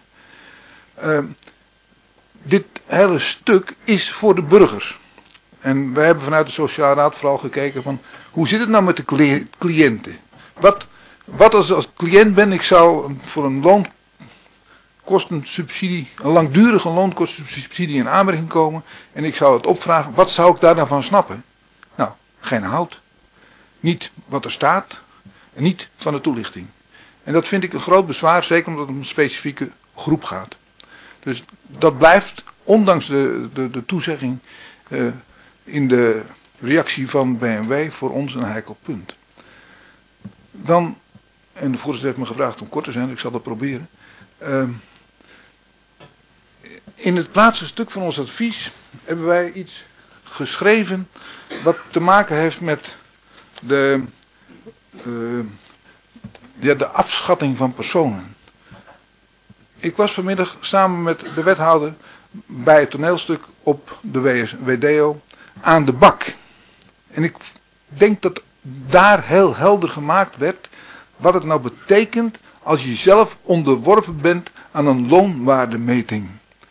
Dit hele stuk is voor de burgers. En wij hebben vanuit de Sociale Raad vooral gekeken van, hoe zit het nou met de cliënten? Wat als cliënt ben, ik zou voor een loonkostensubsidie, een langdurige loonkostensubsidie in aanmerking komen en ik zou het opvragen, wat zou ik daar dan van snappen? Nou, geen hout. Niet wat er staat en niet van de toelichting. En dat vind ik een groot bezwaar, zeker omdat het om een specifieke groep gaat. Dus dat blijft, ondanks de toezegging in de reactie van BMW, voor ons een heikel punt. Dan, en de voorzitter heeft me gevraagd om kort te zijn, ik zal dat proberen. In het laatste stuk van ons advies hebben wij iets geschreven wat te maken heeft met de afschatting van personen. Ik was vanmiddag samen met de wethouder bij het toneelstuk op de WDO aan de bak. En ik denk dat daar heel helder gemaakt werd wat het nou betekent als je zelf onderworpen bent aan een loonwaardemeting.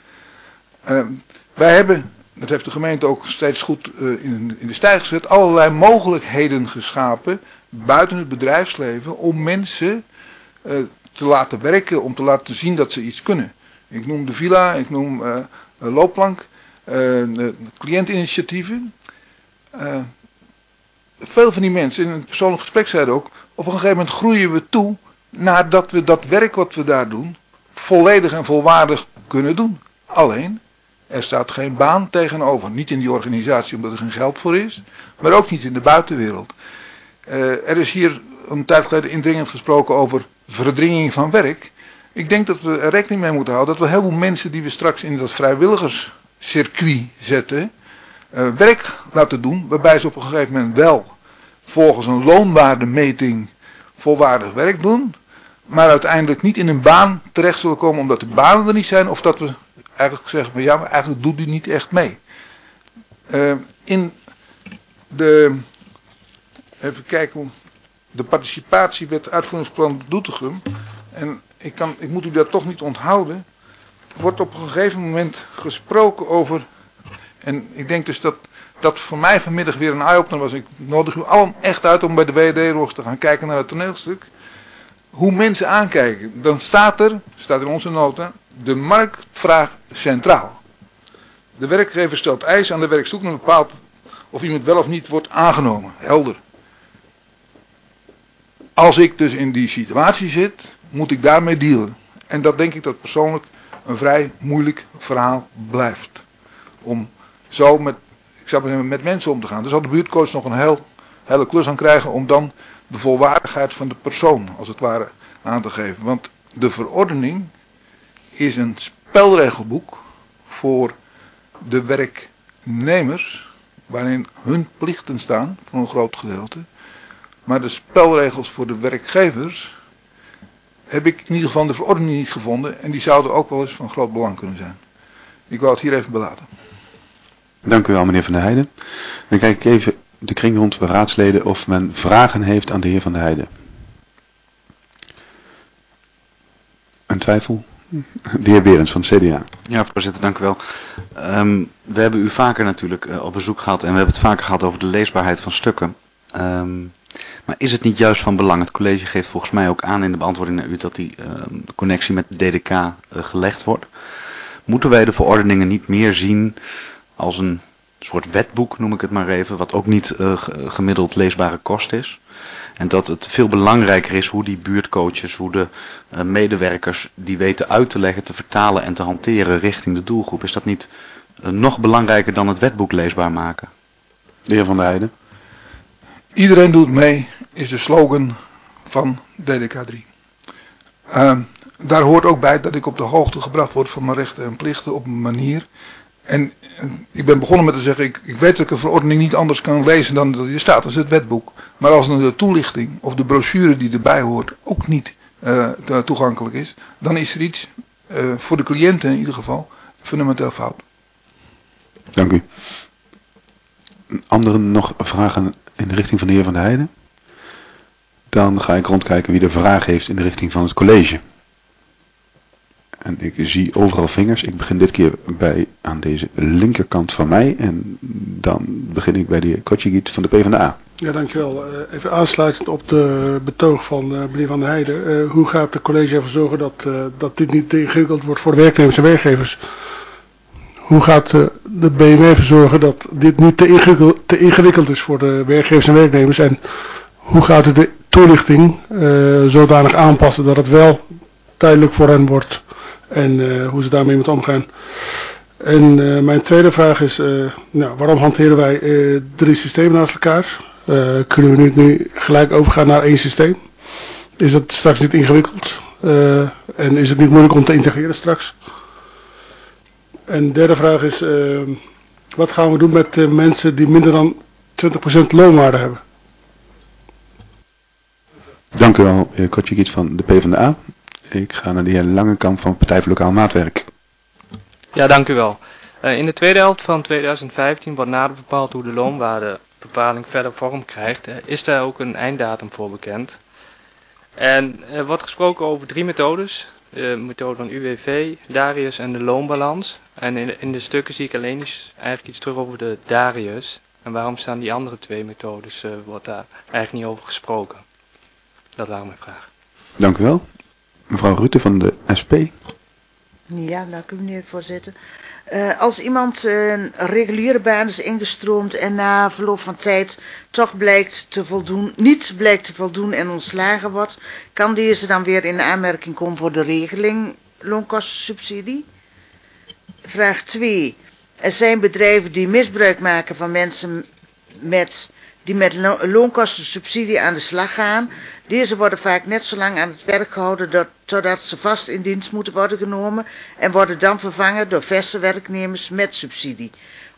Wij hebben, dat heeft de gemeente ook steeds goed in de stijl gezet, allerlei mogelijkheden geschapen buiten het bedrijfsleven om mensen te laten werken, om te laten zien dat ze iets kunnen. Ik noem de villa, ik noem loopplank, cliëntinitiatieven. Veel van die mensen in een persoonlijk gesprek zeiden ook, op een gegeven moment groeien we toe nadat we dat werk wat we daar doen volledig en volwaardig kunnen doen. Alleen, er staat geen baan tegenover. Niet in die organisatie omdat er geen geld voor is, maar ook niet in de buitenwereld. Er is hier een tijd geleden indringend gesproken over verdringing van werk. Ik denk dat we er rekening mee moeten houden dat we heel veel mensen die we straks in dat vrijwilligerscircuit zetten, werk laten doen waarbij ze op een gegeven moment wel volgens een loonwaardemeting volwaardig werk doen, maar uiteindelijk niet in een baan terecht zullen komen omdat de banen er niet zijn, of dat we eigenlijk zeggen, maar ja, maar eigenlijk doet die niet echt mee. In de, even kijken, de participatiewet uitvoeringsplan Doetinchem, en ik moet u dat toch niet onthouden, wordt op een gegeven moment gesproken over, en ik denk dus dat voor mij vanmiddag weer een eye-opener was. Ik nodig u allen echt uit om bij de WD-roos te gaan kijken naar het toneelstuk. Hoe mensen aankijken. Dan staat in onze nota, de marktvraag centraal. De werkgever stelt eisen aan de werkzoekende en bepaalt of iemand wel of niet wordt aangenomen. Helder. Als ik dus in die situatie zit, moet ik daarmee dealen. En dat denk ik dat persoonlijk een vrij moeilijk verhaal blijft. Om zo met mensen om te gaan. Daar zal de buurtcoach nog een hele klus aan krijgen om dan de volwaardigheid van de persoon, als het ware, aan te geven. Want de verordening is een spelregelboek voor de werknemers, waarin hun plichten staan, voor een groot gedeelte. Maar de spelregels voor de werkgevers heb ik in ieder geval de verordening niet gevonden en die zouden ook wel eens van groot belang kunnen zijn. Ik wou het hier even belaten. Dank u wel, meneer Van der Heijden. Dan kijk ik even de kring rond bij raadsleden of men vragen heeft aan de heer Van der Heijden. Een twijfel? De heer Berends van het CDA. Ja, voorzitter, dank u wel. We hebben u vaker natuurlijk op bezoek gehad en we hebben het vaker gehad over de leesbaarheid van stukken. Maar is het niet juist van belang, het college geeft volgens mij ook aan in de beantwoording naar u dat die connectie met de DDK gelegd wordt. Moeten wij de verordeningen niet meer zien als een soort wetboek, noem ik het maar even, wat ook niet gemiddeld leesbare kost is? En dat het veel belangrijker is hoe die buurtcoaches, hoe de medewerkers die weten uit te leggen, te vertalen en te hanteren richting de doelgroep. Is dat niet nog belangrijker dan het wetboek leesbaar maken? De heer Van der Heijden. Iedereen doet mee, is de slogan van DDK 3. Daar hoort ook bij dat ik op de hoogte gebracht word van mijn rechten en plichten op een manier. En ik ben begonnen met te zeggen, ik weet dat ik een verordening niet anders kan lezen dan dat hier staat, dat is het wetboek. Maar als dan de toelichting of de brochure die erbij hoort ook niet toegankelijk is, dan is er iets, voor de cliënten in ieder geval, fundamenteel fout. Dank u. Anderen nog vragen in de richting van de heer Van der Heijden? Dan ga ik rondkijken wie de vraag heeft in de richting van het college. En ik zie overal vingers. Ik begin dit keer aan deze linkerkant van mij. En dan begin ik bij de heer Kotjegiet van de PvdA. Ja, dankjewel. Even aansluitend op de betoog van meneer Van der Heijden. Hoe gaat het college ervoor zorgen dat dit niet te ingewikkeld wordt voor de werknemers en werkgevers? Hoe gaat de BNW ervoor zorgen dat dit niet te ingewikkeld is voor de werkgevers en werknemers? En hoe gaat het de toelichting zodanig aanpassen dat het wel duidelijk voor hen wordt en hoe ze daarmee moeten omgaan? En mijn tweede vraag is, waarom hanteren wij 3 systemen naast elkaar? Kunnen we nu gelijk overgaan naar 1 systeem? Is dat straks niet ingewikkeld? En is het niet moeilijk om te integreren straks? En de derde vraag is, wat gaan we doen met mensen die minder dan 20% loonwaarde hebben? Dank u wel, heer Kotjegiet van de PvdA. Ik ga naar de heer Langekamp van Partij voor Lokaal Maatwerk. Ja, dank u wel. In de tweede helft van 2015 wordt nader bepaald hoe de loonwaardebepaling verder vorm krijgt. Is daar ook een einddatum voor bekend? En er wordt gesproken over 3 methodes. De methode van UWV, Darius en de loonbalans. En in de stukken zie ik alleen eigenlijk iets terug over de Darius. En waarom staan die andere 2 methodes, wordt daar eigenlijk niet over gesproken? Dat waren mijn vragen. Dank u wel. Mevrouw Rutte van de SP. Ja, dank u meneer de voorzitter. Als iemand een reguliere baan is ingestroomd en na verloop van tijd toch niet blijkt te voldoen en ontslagen wordt, kan deze dan weer in aanmerking komen voor de regeling loonkostensubsidie? Vraag 2. Er zijn bedrijven die misbruik maken van mensen die met loonkostensubsidie aan de slag gaan. Deze worden vaak net zo lang aan het werk gehouden totdat ze vast in dienst moeten worden genomen en worden dan vervangen door verse werknemers met subsidie.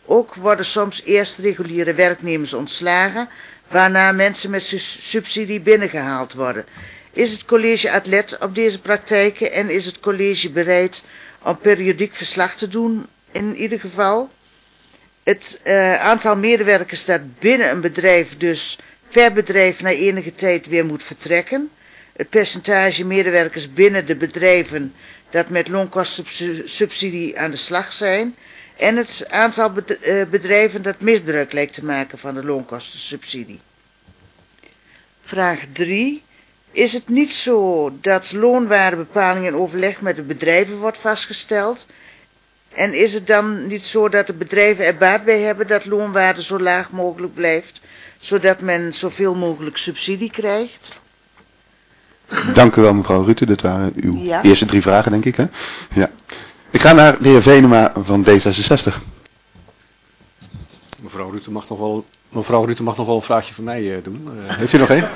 Ook worden soms eerst reguliere werknemers ontslagen, waarna mensen met subsidie binnengehaald worden. Is het college alert op deze praktijken en is het college bereid om periodiek verslag te doen in ieder geval? Het aantal medewerkers dat binnen een bedrijf dus per bedrijf na enige tijd weer moet vertrekken. Het percentage medewerkers binnen de bedrijven dat met loonkostensubsidie aan de slag zijn. En het aantal bedrijven dat misbruik lijkt te maken van de loonkostensubsidie. Vraag 3. Is het niet zo dat loonwaardebepaling in overleg met de bedrijven wordt vastgesteld? En is het dan niet zo dat de bedrijven er baat bij hebben dat loonwaarde zo laag mogelijk blijft, zodat men zoveel mogelijk subsidie krijgt? Dank u wel, mevrouw Rutte. Dat waren uw Ja. eerste 3 vragen, denk ik. Hè? Ja. Ik ga naar de heer Venema van D66. Mevrouw Rutte mag nog wel een vraagje van mij doen. Heeft u nog één?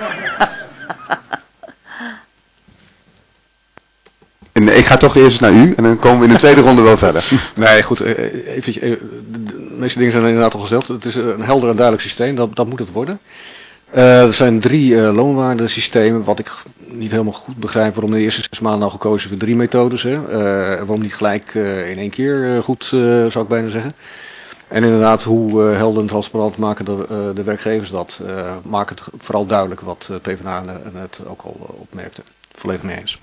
En ik ga toch eerst naar u en dan komen we in de tweede ronde wel verder. Nee, goed. De meeste dingen zijn inderdaad al gezegd. Het is een helder en duidelijk systeem. Dat moet het worden. Er zijn 3 loonwaardesystemen. Wat ik niet helemaal goed begrijp waarom de eerste 6 maanden al gekozen voor 3 methodes. Waarom niet gelijk in één keer goed, zou ik bijna zeggen. En inderdaad, hoe helder en transparant maken de werkgevers dat. Maak het vooral duidelijk wat PvdA net ook al opmerkte. Volledig mee eens.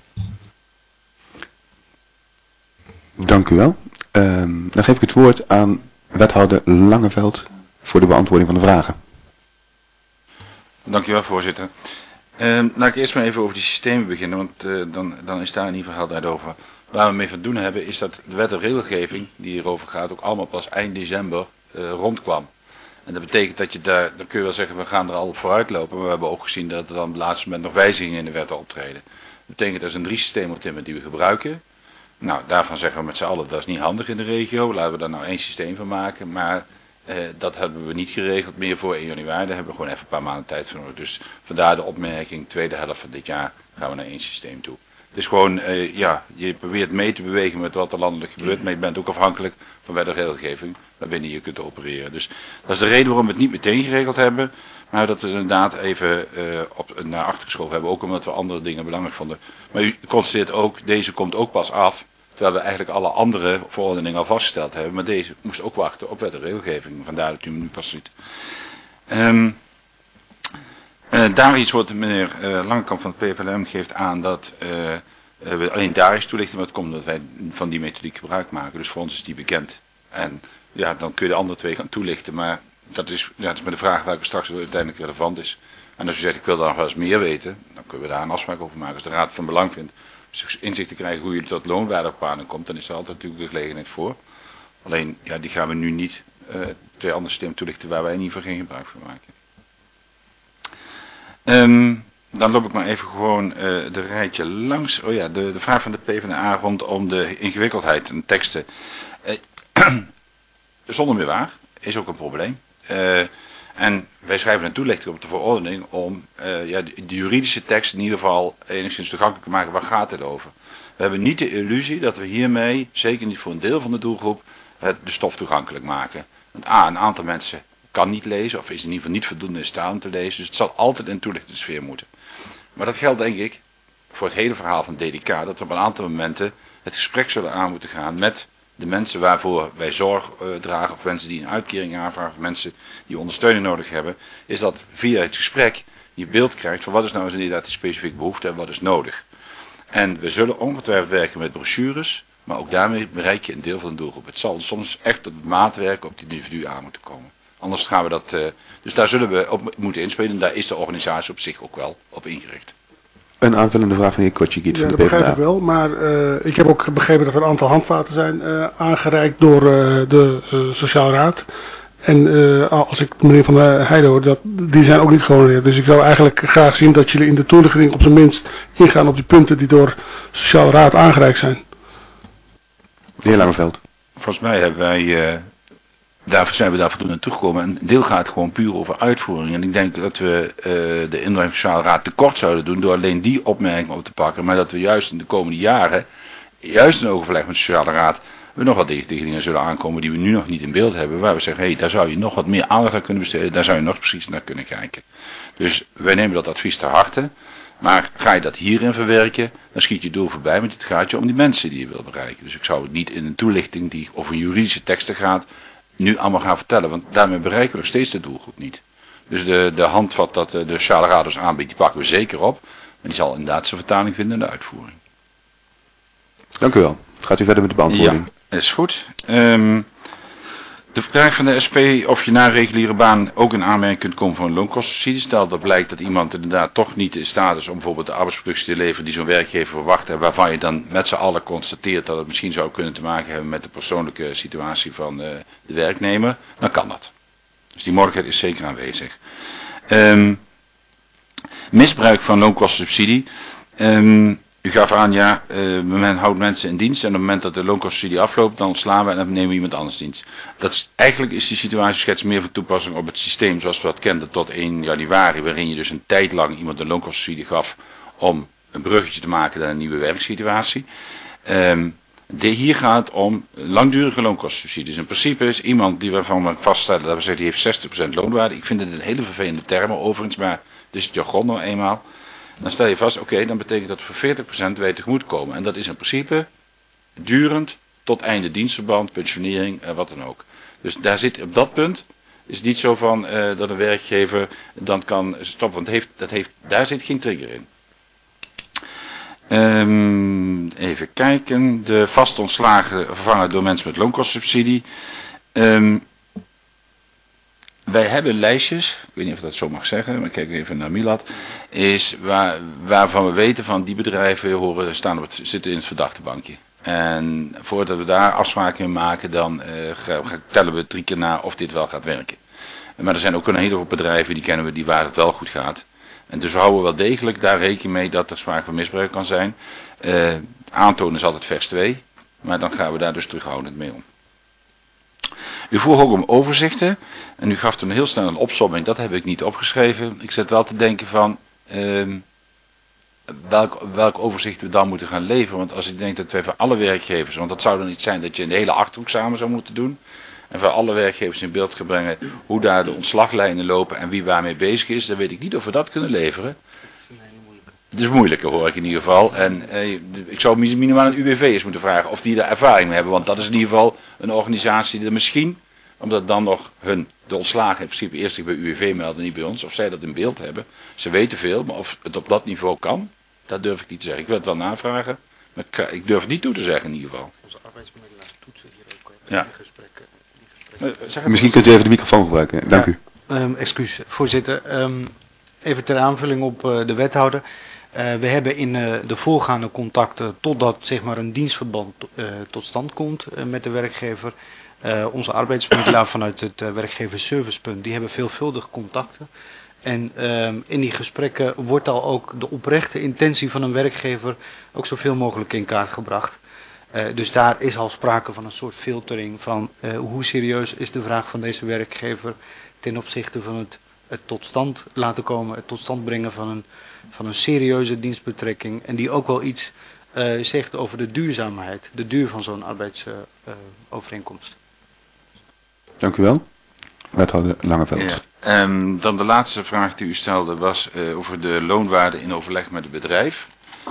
Dank u wel. Dan geef ik het woord aan wethouder Langeveld voor de beantwoording van de vragen. Dank u wel, voorzitter. Laat ik eerst maar even over die systemen beginnen, want dan is daar in ieder geval daarover. Waar we mee van doen hebben is dat de wet en regelgeving die hierover gaat ook allemaal pas eind december rondkwam. En dat betekent dat je daar, dan kun je wel zeggen we gaan er al op vooruit lopen, maar we hebben ook gezien dat er dan op het laatste moment nog wijzigingen in de wet optreden. Dat betekent dat er zijn 3 systemen op dit moment die we gebruiken. Nou, daarvan zeggen we met z'n allen dat is niet handig in de regio, laten we daar nou 1 systeem van maken, maar dat hebben we niet geregeld meer voor 1 januari, daar hebben we gewoon even een paar maanden tijd voor nodig. Dus vandaar de opmerking, tweede helft van dit jaar gaan we naar 1 systeem toe. Het is gewoon, je probeert mee te bewegen met wat er landelijk gebeurt, maar je bent ook afhankelijk van wet en regelgeving waarbinnen je kunt opereren. Dus dat is de reden waarom we het niet meteen geregeld hebben, maar dat we inderdaad even naar achter geschoven hebben, ook omdat we andere dingen belangrijk vonden. Maar u constateert ook, deze komt ook pas af, terwijl we eigenlijk alle andere verordeningen al vastgesteld hebben, maar deze moest ook wachten op wet en regelgeving, vandaar dat u hem nu pas ziet. Daar iets wordt meneer Langekamp van het PVLM geeft aan dat we alleen daar is toelichten, maar het komt omdat wij van die methodiek gebruik maken. Dus voor ons is die bekend. En ja, dan kun je de andere 2 gaan toelichten, maar dat is maar de vraag welke straks uiteindelijk relevant is. En als u zegt ik wil daar nog wel eens meer weten, dan kunnen we daar een afspraak over maken. Als de raad van belang vindt inzicht te krijgen hoe je tot loonwaardebepaling komt, dan is er altijd natuurlijk de gelegenheid voor. Alleen, ja, die gaan we nu niet 2 andere systemen toelichten waar wij in ieder geval geen gebruik van maken. Dan loop ik maar even gewoon de rijtje langs. Oh ja, de vraag van de PvdA rondom de ingewikkeldheid en teksten. Zonder meer waar, is ook een probleem. En wij schrijven een toelichting op de verordening om de juridische tekst in ieder geval enigszins toegankelijk te maken. Waar gaat het over? We hebben niet de illusie dat we hiermee, zeker niet voor een deel van de doelgroep, de stof toegankelijk maken. Want een aantal mensen kan niet lezen, of is in ieder geval niet voldoende in staat om te lezen. Dus het zal altijd in een toelichtingssfeer moeten. Maar dat geldt denk ik voor het hele verhaal van DDK, dat we op een aantal momenten het gesprek zullen aan moeten gaan met de mensen waarvoor wij zorg dragen, of mensen die een uitkering aanvragen, of mensen die ondersteuning nodig hebben, is dat via het gesprek je beeld krijgt van wat is nou eens inderdaad de specifieke behoefte en wat is nodig. En we zullen ongetwijfeld werken met brochures, maar ook daarmee bereik je een deel van de doelgroep. Het zal soms echt op maatwerk op het individu aan moeten komen. Anders gaan we dat, dus daar zullen we op moeten inspelen en daar is de organisatie op zich ook wel op ingericht. Een aanvullende vraag van de heer Kotjegiet van de dat PvdA. begrijp ik wel, maar ik heb ook begrepen dat er een aantal handvaten zijn aangereikt door de Sociaal Raad. En als ik meneer Van der Heijden hoor, die zijn ook niet gehonoreerd. Dus ik zou eigenlijk graag zien dat jullie in de toelichting op zijn minst ingaan op die punten die door de Sociaal Raad aangereikt zijn. De heer Langeveld. Volgens mij hebben wij, zijn we daar voldoende aan toegekomen. Een deel gaat gewoon puur over uitvoering. En ik denk dat we de inbreng van de Sociale Raad tekort zouden doen door alleen die opmerking op te pakken. Maar dat we juist in de komende jaren, juist in overleg met de Sociale Raad, we nog wat dingen zullen aankomen die we nu nog niet in beeld hebben. Waar we zeggen, hey, daar zou je nog wat meer aandacht aan kunnen besteden. Daar zou je nog precies naar kunnen kijken. Dus wij nemen dat advies ter harte. Maar ga je dat hierin verwerken, dan schiet je doel voorbij. Want het gaat je om die mensen die je wil bereiken. Dus ik zou het niet in een toelichting die over juridische teksten gaat, nu allemaal gaan vertellen. Want daarmee bereiken we nog steeds de doelgroep niet. Dus de handvat dat de sociale raad ons aanbiedt, die pakken we zeker op. Maar die zal inderdaad zijn vertaling vinden in de uitvoering. Dank u wel. Gaat u verder met de beantwoording? Ja, is goed. De vraag van de SP of je na een reguliere baan ook in aanmerking kunt komen voor een loonkostensubsidie. Stel dat blijkt dat iemand inderdaad toch niet in staat is om bijvoorbeeld de arbeidsproductie te leveren die zo'n werkgever verwacht. En waarvan je dan met z'n allen constateert dat het misschien zou kunnen te maken hebben met de persoonlijke situatie van de werknemer. Dan kan dat. Dus die mogelijkheid is zeker aanwezig. Misbruik van loonkostensubsidie. U gaf aan, ja, men houdt mensen in dienst en op het moment dat de loonkostensubsidie afloopt, dan ontslaan we en dan nemen we iemand anders dienst. Eigenlijk is die situatieschets meer van toepassing op het systeem zoals we dat kenden tot 1 januari, waarin je dus een tijd lang iemand een loonkostensubsidie gaf om een bruggetje te maken naar een nieuwe werksituatie. Hier gaat het om langdurige loonkostensubsidies. In principe is iemand die waarvan we vaststellen dat we zeggen die heeft 60% loonwaarde. Ik vind het een hele vervelende termen overigens, maar dit is het jargon nou eenmaal. Dan stel je vast, oké, dan betekent dat voor 40% wij tegemoet komen. En dat is in principe durend tot einde dienstverband, pensionering, wat dan ook. Dus daar zit op dat punt, is het niet zo van dat een werkgever dan kan stoppen, want daar zit geen trigger in. Even kijken, de vast ontslagen vervangen door mensen met loonkostensubsidie. Wij hebben lijstjes, ik weet niet of ik dat zo mag zeggen, maar kijk even naar Milad, is waarvan we weten van die bedrijven zitten in het verdachte bankje. En voordat we daar afspraken in maken, dan tellen we 3 keer na of dit wel gaat werken. Maar er zijn ook een heleboel bedrijven, die kennen we, die waar het wel goed gaat. En dus we houden wel degelijk daar rekening mee dat er sprake van misbruik kan zijn. Aantonen is altijd vers 2, maar dan gaan we daar dus terughoudend mee om. U vroeg ook om overzichten en u gaf toen heel snel een opsomming, dat heb ik niet opgeschreven. Ik zit wel te denken van welk overzicht we dan moeten gaan leveren. Want als ik denk dat wij voor alle werkgevers, want dat zou dan niet zijn dat je een hele Achterhoek samen zou moeten doen. En voor alle werkgevers in beeld gaan brengen hoe daar de ontslaglijnen lopen en wie waarmee bezig is. Dan weet ik niet of we dat kunnen leveren. Het is moeilijker hoor ik in ieder geval. En ik zou minimaal een UWV eens moeten vragen of die daar ervaring mee hebben. Want dat is in ieder geval een organisatie die er misschien, omdat dan nog de ontslagen in principe eerst zich bij UWV melden, niet bij ons. Of zij dat in beeld hebben. Ze weten veel, maar of het op dat niveau kan, dat durf ik niet te zeggen. Ik wil het wel navragen, maar ik durf het niet toe te zeggen in ieder geval. Onze arbeidsbemiddelaars toetsen hier ook ja. gesprekken. Misschien kunt u even de microfoon gebruiken. Dank u. Excuus, voorzitter. Even ter aanvulling op de wethouder. We hebben in de voorgaande contacten, totdat zeg maar, een dienstverband tot stand komt met de werkgever, onze arbeidsbemiddelaar vanuit het werkgeversservicepunt, die hebben veelvuldig contacten. En in die gesprekken wordt al ook de oprechte intentie van een werkgever ook zoveel mogelijk in kaart gebracht. Dus daar is al sprake van een soort filtering van hoe serieus is de vraag van deze werkgever ten opzichte van het tot stand laten komen, het tot stand brengen van een serieuze dienstbetrekking en die ook wel iets zegt over de duurzaamheid, de duur van zo'n arbeidsovereenkomst. Dank u wel. Wethouder Langeveld. Ja. Dan de laatste vraag die u stelde was over de loonwaarde in overleg met het bedrijf.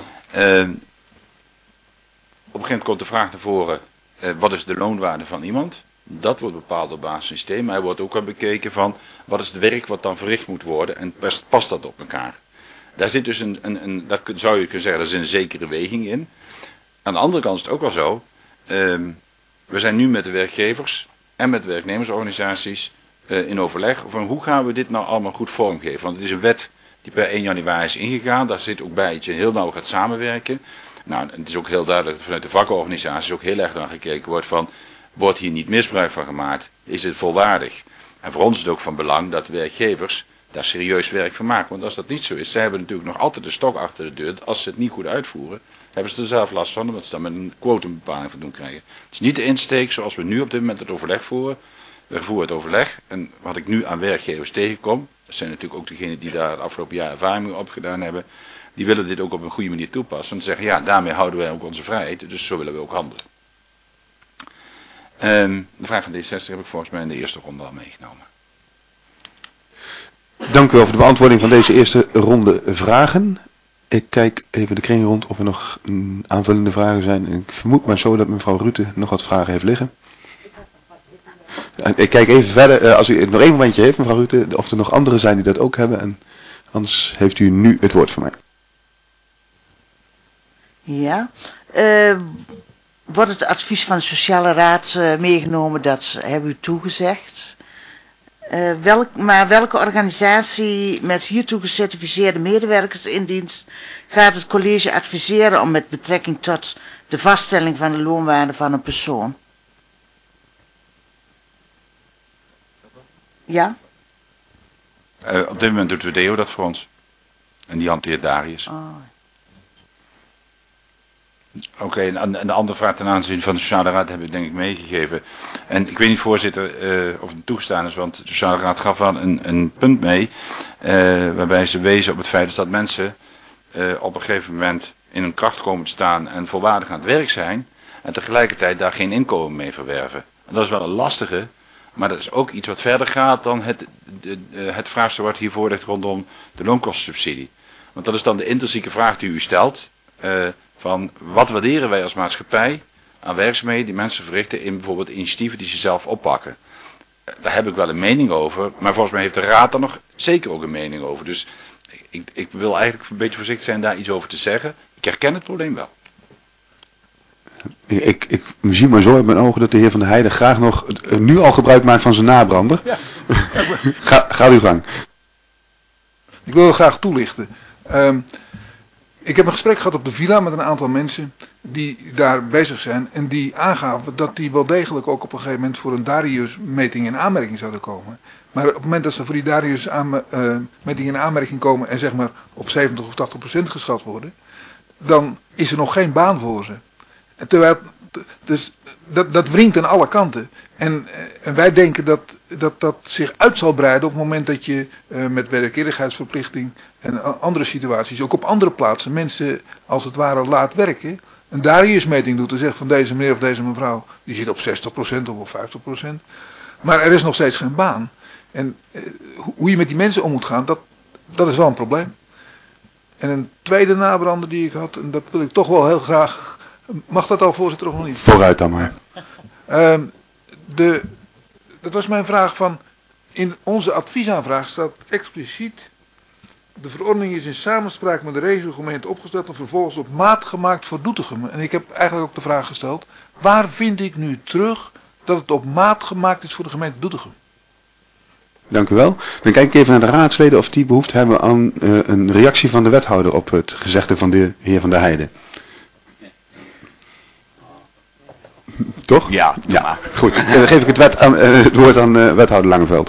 Op een gegeven moment komt de vraag naar voren, wat is de loonwaarde van iemand? Dat wordt bepaald op basis van het systeem, maar er wordt ook al bekeken van wat is het werk wat dan verricht moet worden en past dat op elkaar. Daar zit dus dat zou je kunnen zeggen, daar is een zekere weging in. Aan de andere kant is het ook wel zo, we zijn nu met de werkgevers en met de werknemersorganisaties in overleg van hoe gaan we dit nou allemaal goed vormgeven. Want het is een wet die per 1 januari is ingegaan, daar zit ook bij dat je heel nauw gaat samenwerken. Nou, het is ook heel duidelijk dat vanuit de vakorganisaties ook heel erg naar gekeken wordt van, wordt hier niet misbruik van gemaakt? Is het volwaardig? En voor ons is het ook van belang dat de werkgevers daar serieus werk van maken. Want als dat niet zo is, zij hebben natuurlijk nog altijd de stok achter de deur. Als ze het niet goed uitvoeren, hebben ze er zelf last van, omdat ze dan met een quotumbepaling van doen krijgen. Het is niet de insteek zoals we nu op dit moment het overleg voeren. We voeren het overleg en wat ik nu aan werkgevers tegenkom, dat zijn natuurlijk ook degenen die daar het afgelopen jaar ervaring mee opgedaan hebben, die willen dit ook op een goede manier toepassen. En zeggen, ja, daarmee houden wij ook onze vrijheid, dus zo willen we ook handelen. De vraag van D66 heb ik volgens mij in de eerste ronde al meegenomen. Dank u wel voor de beantwoording van deze eerste ronde vragen. Ik kijk even de kring rond of er nog aanvullende vragen zijn. Ik vermoed maar zo dat mevrouw Rutte nog wat vragen heeft liggen. Ik kijk even verder, als u nog één momentje heeft, mevrouw Rutte, of er nog anderen zijn die dat ook hebben. En anders heeft u nu het woord voor mij. Ja. Wordt het advies van de Sociale Raad meegenomen? Dat hebben u toegezegd. Maar welke organisatie met hiertoe gecertificeerde medewerkers in dienst gaat het college adviseren om met betrekking tot de vaststelling van de loonwaarde van een persoon? Ja? Op dit moment doet de DO dat voor ons. En die hanteert Darius. Oh. Oké, en de andere vraag ten aanzien van de Sociale Raad heb ik denk ik meegegeven. En ik weet niet, voorzitter, of het toegestaan is, want de Sociale Raad gaf wel een punt mee, waarbij ze wezen op het feit dat mensen op een gegeven moment in hun kracht komen te staan en volwaardig aan het werk zijn, en tegelijkertijd daar geen inkomen mee verwerven. En dat is wel een lastige, maar dat is ook iets wat verder gaat dan het vraagstuk wat hiervoor ligt rondom de loonkostensubsidie. Want dat is dan de intrinsieke vraag die u stelt, van wat waarderen wij als maatschappij aan werkzaamheden die mensen verrichten in bijvoorbeeld initiatieven die ze zelf oppakken. Daar heb ik wel een mening over, maar volgens mij heeft de Raad daar nog zeker ook een mening over. Dus ik wil eigenlijk een beetje voorzichtig zijn daar iets over te zeggen. Ik herken het probleem wel. Ik zie maar zo uit mijn ogen dat de heer Van der Heijden graag nog nu al gebruik maakt van zijn nabrander. Ja. Ga uw gang. Ik wil graag toelichten. Ik heb een gesprek gehad op de villa met een aantal mensen die daar bezig zijn en die aangaven dat die wel degelijk ook op een gegeven moment voor een Darius-meting in aanmerking zouden komen. Maar op het moment dat ze voor die Darius-meting in aanmerking komen en zeg maar op 70 of 80% geschat worden, dan is er nog geen baan voor ze. Terwijl, dus dat wringt aan alle kanten. En wij denken dat zich uit zal breiden op het moment dat je met werkgelegenheidsverplichting en andere situaties, ook op andere plaatsen, mensen als het ware laat werken. Een Darius-meting doet en zegt van deze meneer of deze mevrouw, die zit op 60% of op 50%. Maar er is nog steeds geen baan. En hoe je met die mensen om moet gaan, dat is wel een probleem. En een tweede nabrander die ik had, en dat wil ik toch wel heel graag. Mag dat al, voorzitter, of nog niet? Vooruit dan maar. Dat was mijn vraag van, in onze adviesaanvraag staat expliciet, de verordening is in samenspraak met de regiogemeente opgesteld en vervolgens op maat gemaakt voor Doetinchem. En ik heb eigenlijk ook de vraag gesteld, waar vind ik nu terug dat het op maat gemaakt is voor de gemeente Doetinchem? Dank u wel. Dan kijk ik even naar de raadsleden of die behoefte hebben aan een reactie van de wethouder op het gezegde van de heer Van der Heijden. Toch? Ja. Ja. Goed. Dan geef ik het woord aan wethouder Langeveld.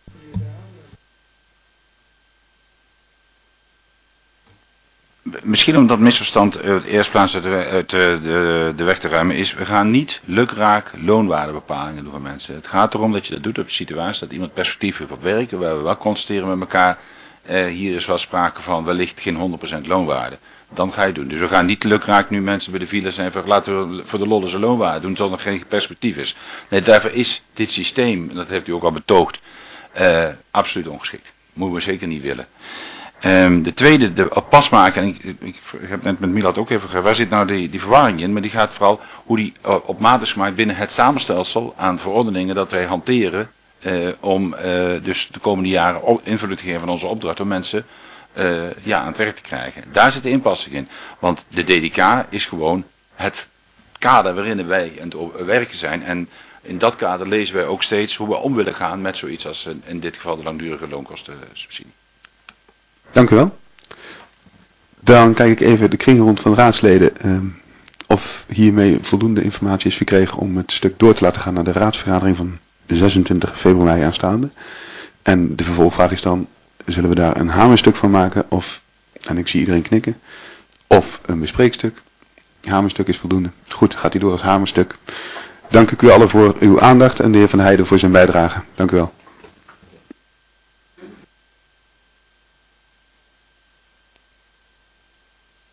Misschien om dat misverstand eerst plaats uit de weg te ruimen is, we gaan niet lukraak loonwaardebepalingen doen van mensen. Het gaat erom dat je dat doet op de situatie dat iemand perspectief heeft op werken, waar we wel constateren met elkaar, hier is wel sprake van wellicht geen 100% loonwaarde. Dan ga je doen. Dus we gaan niet lukraak nu mensen bij de file zijn van laten we voor de lol zijn loonwaarde doen, zodat er geen perspectief is. Nee, daarvoor is dit systeem, en dat heeft u ook al betoogd, absoluut ongeschikt. Moeten we zeker niet willen. De tweede, de pas maken, en ik heb net met Milad ook even gevraagd, waar zit nou die verwarring in? Maar die gaat vooral hoe die op maat is gemaakt binnen het samenstelsel aan verordeningen dat wij hanteren om dus de komende jaren invulling te geven van onze opdracht om mensen aan het werk te krijgen. Daar zit de inpassing in. Want de DDK is gewoon het kader waarin wij aan het werken zijn. En in dat kader lezen wij ook steeds hoe we om willen gaan met zoiets als in dit geval de langdurige loonkostensubsidie. Dank u wel. Dan kijk ik even de kring rond van raadsleden of hiermee voldoende informatie is verkregen om het stuk door te laten gaan naar de raadsvergadering van 26 februari aanstaande. En de vervolgvraag is dan, zullen we daar een hamerstuk van maken of, en ik zie iedereen knikken, of een bespreekstuk. Hamerstuk is voldoende. Goed, gaat hij door als hamerstuk. Dank ik u allen voor uw aandacht en de heer Van der Heijden voor zijn bijdrage. Dank u wel.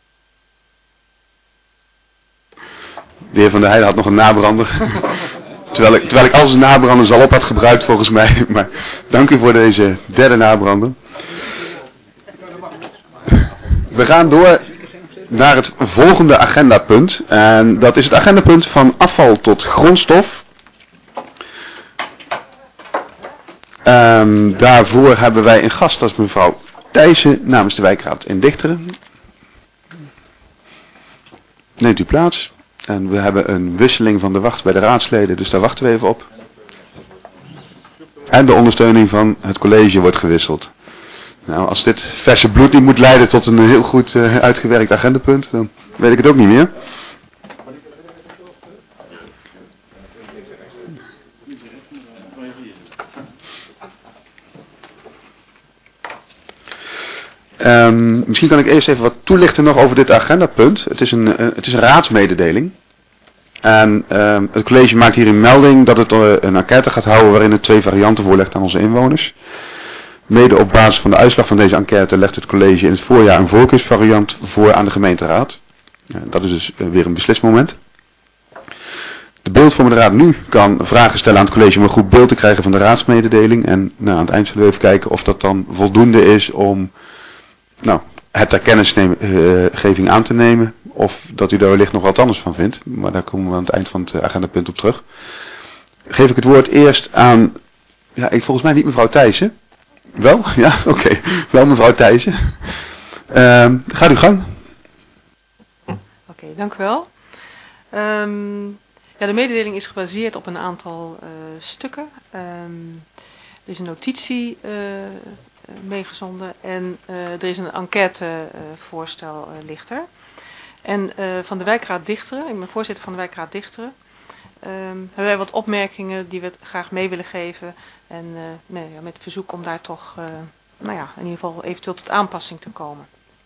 De heer Van der Heijden had nog een nabrander. terwijl ik al zijn nabranders al op had gebruikt volgens mij. Maar dank u voor deze derde nabrander. We gaan door naar het volgende agendapunt. En dat is het agendapunt van afval tot grondstof. Daarvoor hebben wij een gast, dat is mevrouw Thijssen namens de wijkraad in Dichteren. Neemt u plaats. En we hebben een wisseling van de wacht bij de raadsleden, dus daar wachten we even op. En de ondersteuning van het college wordt gewisseld. Nou, als dit verse bloed niet moet leiden tot een heel goed uitgewerkt agendapunt, dan weet ik het ook niet meer. Misschien kan ik eerst even wat toelichten nog over dit agendapunt. Het is een raadsmededeling. En het college maakt hier een melding dat het een enquête gaat houden waarin het 2 varianten voorlegt aan onze inwoners. Mede op basis van de uitslag van deze enquête legt het college in het voorjaar een voorkeursvariant voor aan de gemeenteraad. Dat is dus weer een beslismoment. De beeldvormende raad nu kan vragen stellen aan het college om een goed beeld te krijgen van de raadsmededeling. En aan het eind zullen we even kijken of dat dan voldoende is om het ter kennisgeving aan te nemen. Of dat u daar wellicht nog wat anders van vindt. Maar daar komen we aan het eind van het agendapunt op terug. Geef ik het woord eerst aan, volgens mij niet mevrouw Thijssen. Wel? Ja, oké. Wel mevrouw Thijssen. Gaat uw gang. Oké, dank u wel. De mededeling is gebaseerd op een aantal stukken. Er is een notitie meegezonden en er is een enquêtevoorstel ligt er. En van de wijkraad Dichteren, ik ben voorzitter van de wijkraad Dichteren, hebben wij wat opmerkingen die we graag mee willen geven. En met het verzoek om daar toch in ieder geval eventueel tot aanpassing te komen.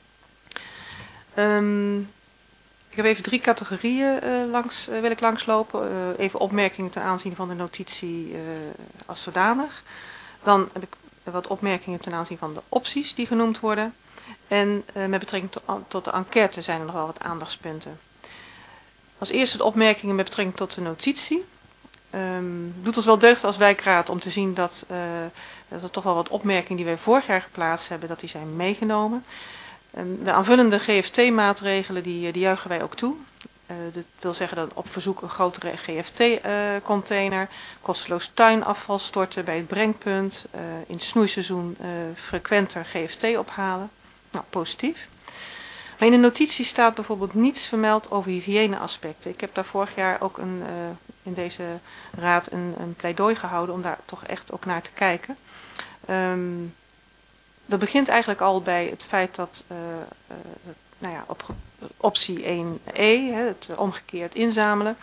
Ik heb even 3 categorieën wil ik langslopen. Even opmerkingen ten aanzien van de notitie als zodanig. Dan heb ik wat opmerkingen ten aanzien van de opties die genoemd worden. En met betrekking tot de enquête zijn er nog wel wat aandachtspunten. Als eerste de opmerkingen met betrekking tot de notitie. Doet ons wel deugd als wijkraad om te zien dat er toch wel wat opmerkingen die wij vorig jaar geplaatst hebben, dat die zijn meegenomen. De aanvullende GFT-maatregelen die juichen wij ook toe. Dat wil zeggen dat op verzoek een grotere GFT-container, kosteloos tuinafval storten bij het brengpunt, in het snoeiseizoen frequenter GFT ophalen. Nou, positief. Maar in de notitie staat bijvoorbeeld niets vermeld over hygiëneaspecten. Ik heb daar vorig jaar ook in deze raad een pleidooi gehouden om daar toch echt ook naar te kijken. Dat begint eigenlijk al bij het feit dat op optie 1e, het omgekeerd inzamelen,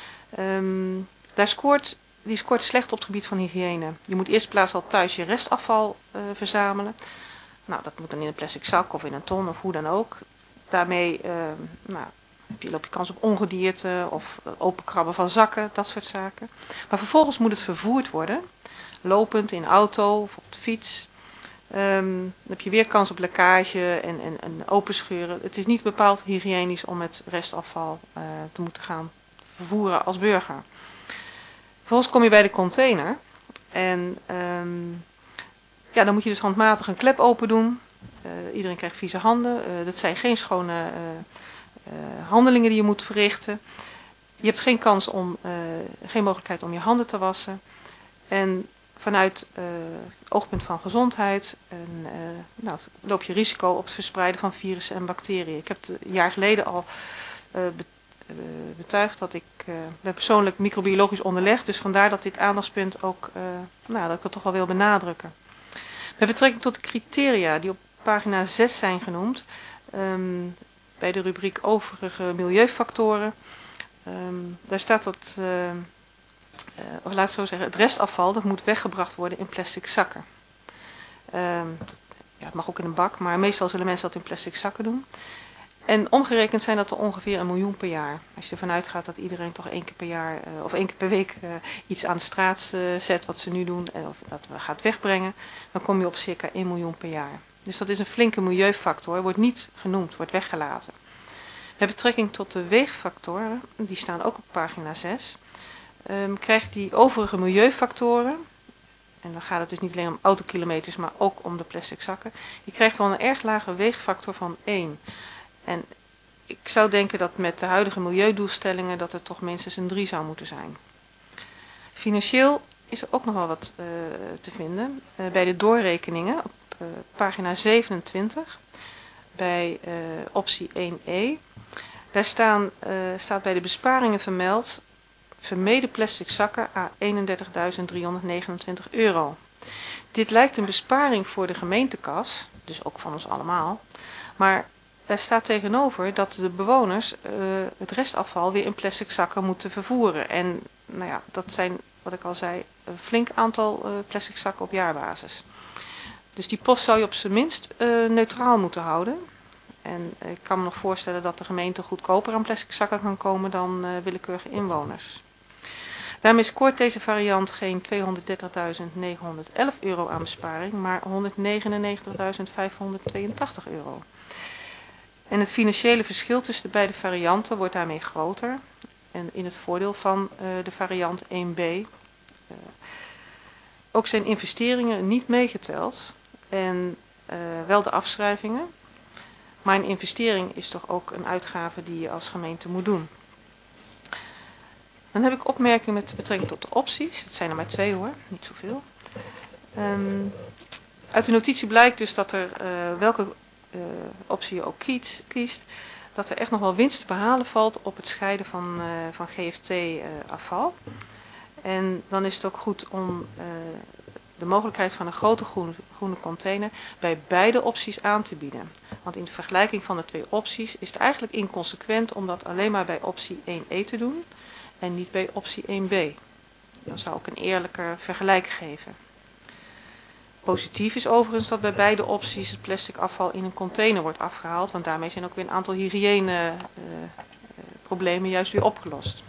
die scoort slecht op het gebied van hygiëne. Je moet eerst plaats al thuis je restafval verzamelen. Nou, dat moet dan in een plastic zak of in een ton of hoe dan ook. Daarmee loop je kans op ongedierte of openkrabben van zakken, dat soort zaken. Maar vervolgens moet het vervoerd worden, lopend in auto of op de fiets. Dan heb je weer kans op lekkage en openscheuren. Het is niet bepaald hygiënisch om het restafval te moeten gaan vervoeren als burger. Vervolgens kom je bij de container en dan moet je dus handmatig een klep open doen. Iedereen krijgt vieze handen. Dat zijn geen schone handelingen die je moet verrichten. Je hebt geen geen mogelijkheid om je handen te wassen. En vanuit oogpunt van gezondheid loop je risico op het verspreiden van virussen en bacteriën. Ik heb het een jaar geleden al betuigd dat ik ben persoonlijk microbiologisch onderlegd. Dus vandaar dat dit aandachtspunt ook, dat ik dat toch wel wil benadrukken. Met betrekking tot de criteria die op pagina 6 zijn genoemd, bij de rubriek overige milieufactoren, daar staat dat, of laat ik zo zeggen, het restafval dat moet weggebracht worden in plastic zakken. Het mag ook in een bak, maar meestal zullen mensen dat in plastic zakken doen. En omgerekend zijn dat er ongeveer 1 miljoen per jaar. Als je ervan uitgaat dat iedereen toch 1 keer per jaar of 1 keer per week iets aan de straat zet wat ze nu doen of dat gaat wegbrengen, dan kom je op circa 1 miljoen per jaar. Dus dat is een flinke milieufactor, wordt niet genoemd, wordt weggelaten. Met betrekking tot de weegfactoren, die staan ook op pagina 6. krijgt die overige milieufactoren, en dan gaat het dus niet alleen om autokilometers, maar ook om de plastic zakken, die krijgt dan een erg lage weegfactor van 1. En ik zou denken dat met de huidige milieudoelstellingen dat het toch minstens een 3 zou moeten zijn. Financieel is er ook nog wel wat te vinden. Bij de doorrekeningen op pagina 27, bij optie 1e, daar staat bij de besparingen vermeld vermeden plastic zakken à €31.329. Dit lijkt een besparing voor de gemeentekas, dus ook van ons allemaal, maar er staat tegenover dat de bewoners het restafval weer in plastic zakken moeten vervoeren. En nou ja, dat zijn, wat ik al zei, een flink aantal plastic zakken op jaarbasis. Dus die post zou je op zijn minst neutraal moeten houden. En ik kan me nog voorstellen dat de gemeente goedkoper aan plastic zakken kan komen dan willekeurige inwoners. Daarmee scoort deze variant geen €230.911 aan besparing, maar €199.582. En het financiële verschil tussen de beide varianten wordt daarmee groter. En in het voordeel van de variant 1b. Ook zijn investeringen niet meegeteld. En wel de afschrijvingen. Maar een investering is toch ook een uitgave die je als gemeente moet doen. Dan heb ik opmerkingen met betrekking tot de opties. Het zijn er maar 2 hoor, niet zoveel. Uit de notitie blijkt dus dat er, welke optie je ook kiest, dat er echt nog wel winst te behalen valt op het scheiden van GFT-afval. En dan is het ook goed om de mogelijkheid van een grote groene container bij beide opties aan te bieden. Want in de vergelijking van de 2 opties is het eigenlijk inconsequent om dat alleen maar bij optie 1e te doen en niet bij optie 1b. Dat zou ook een eerlijker vergelijk geven. Positief is overigens dat bij beide opties het plastic afval in een container wordt afgehaald, want daarmee zijn ook weer een aantal hygiëneproblemen juist weer opgelost.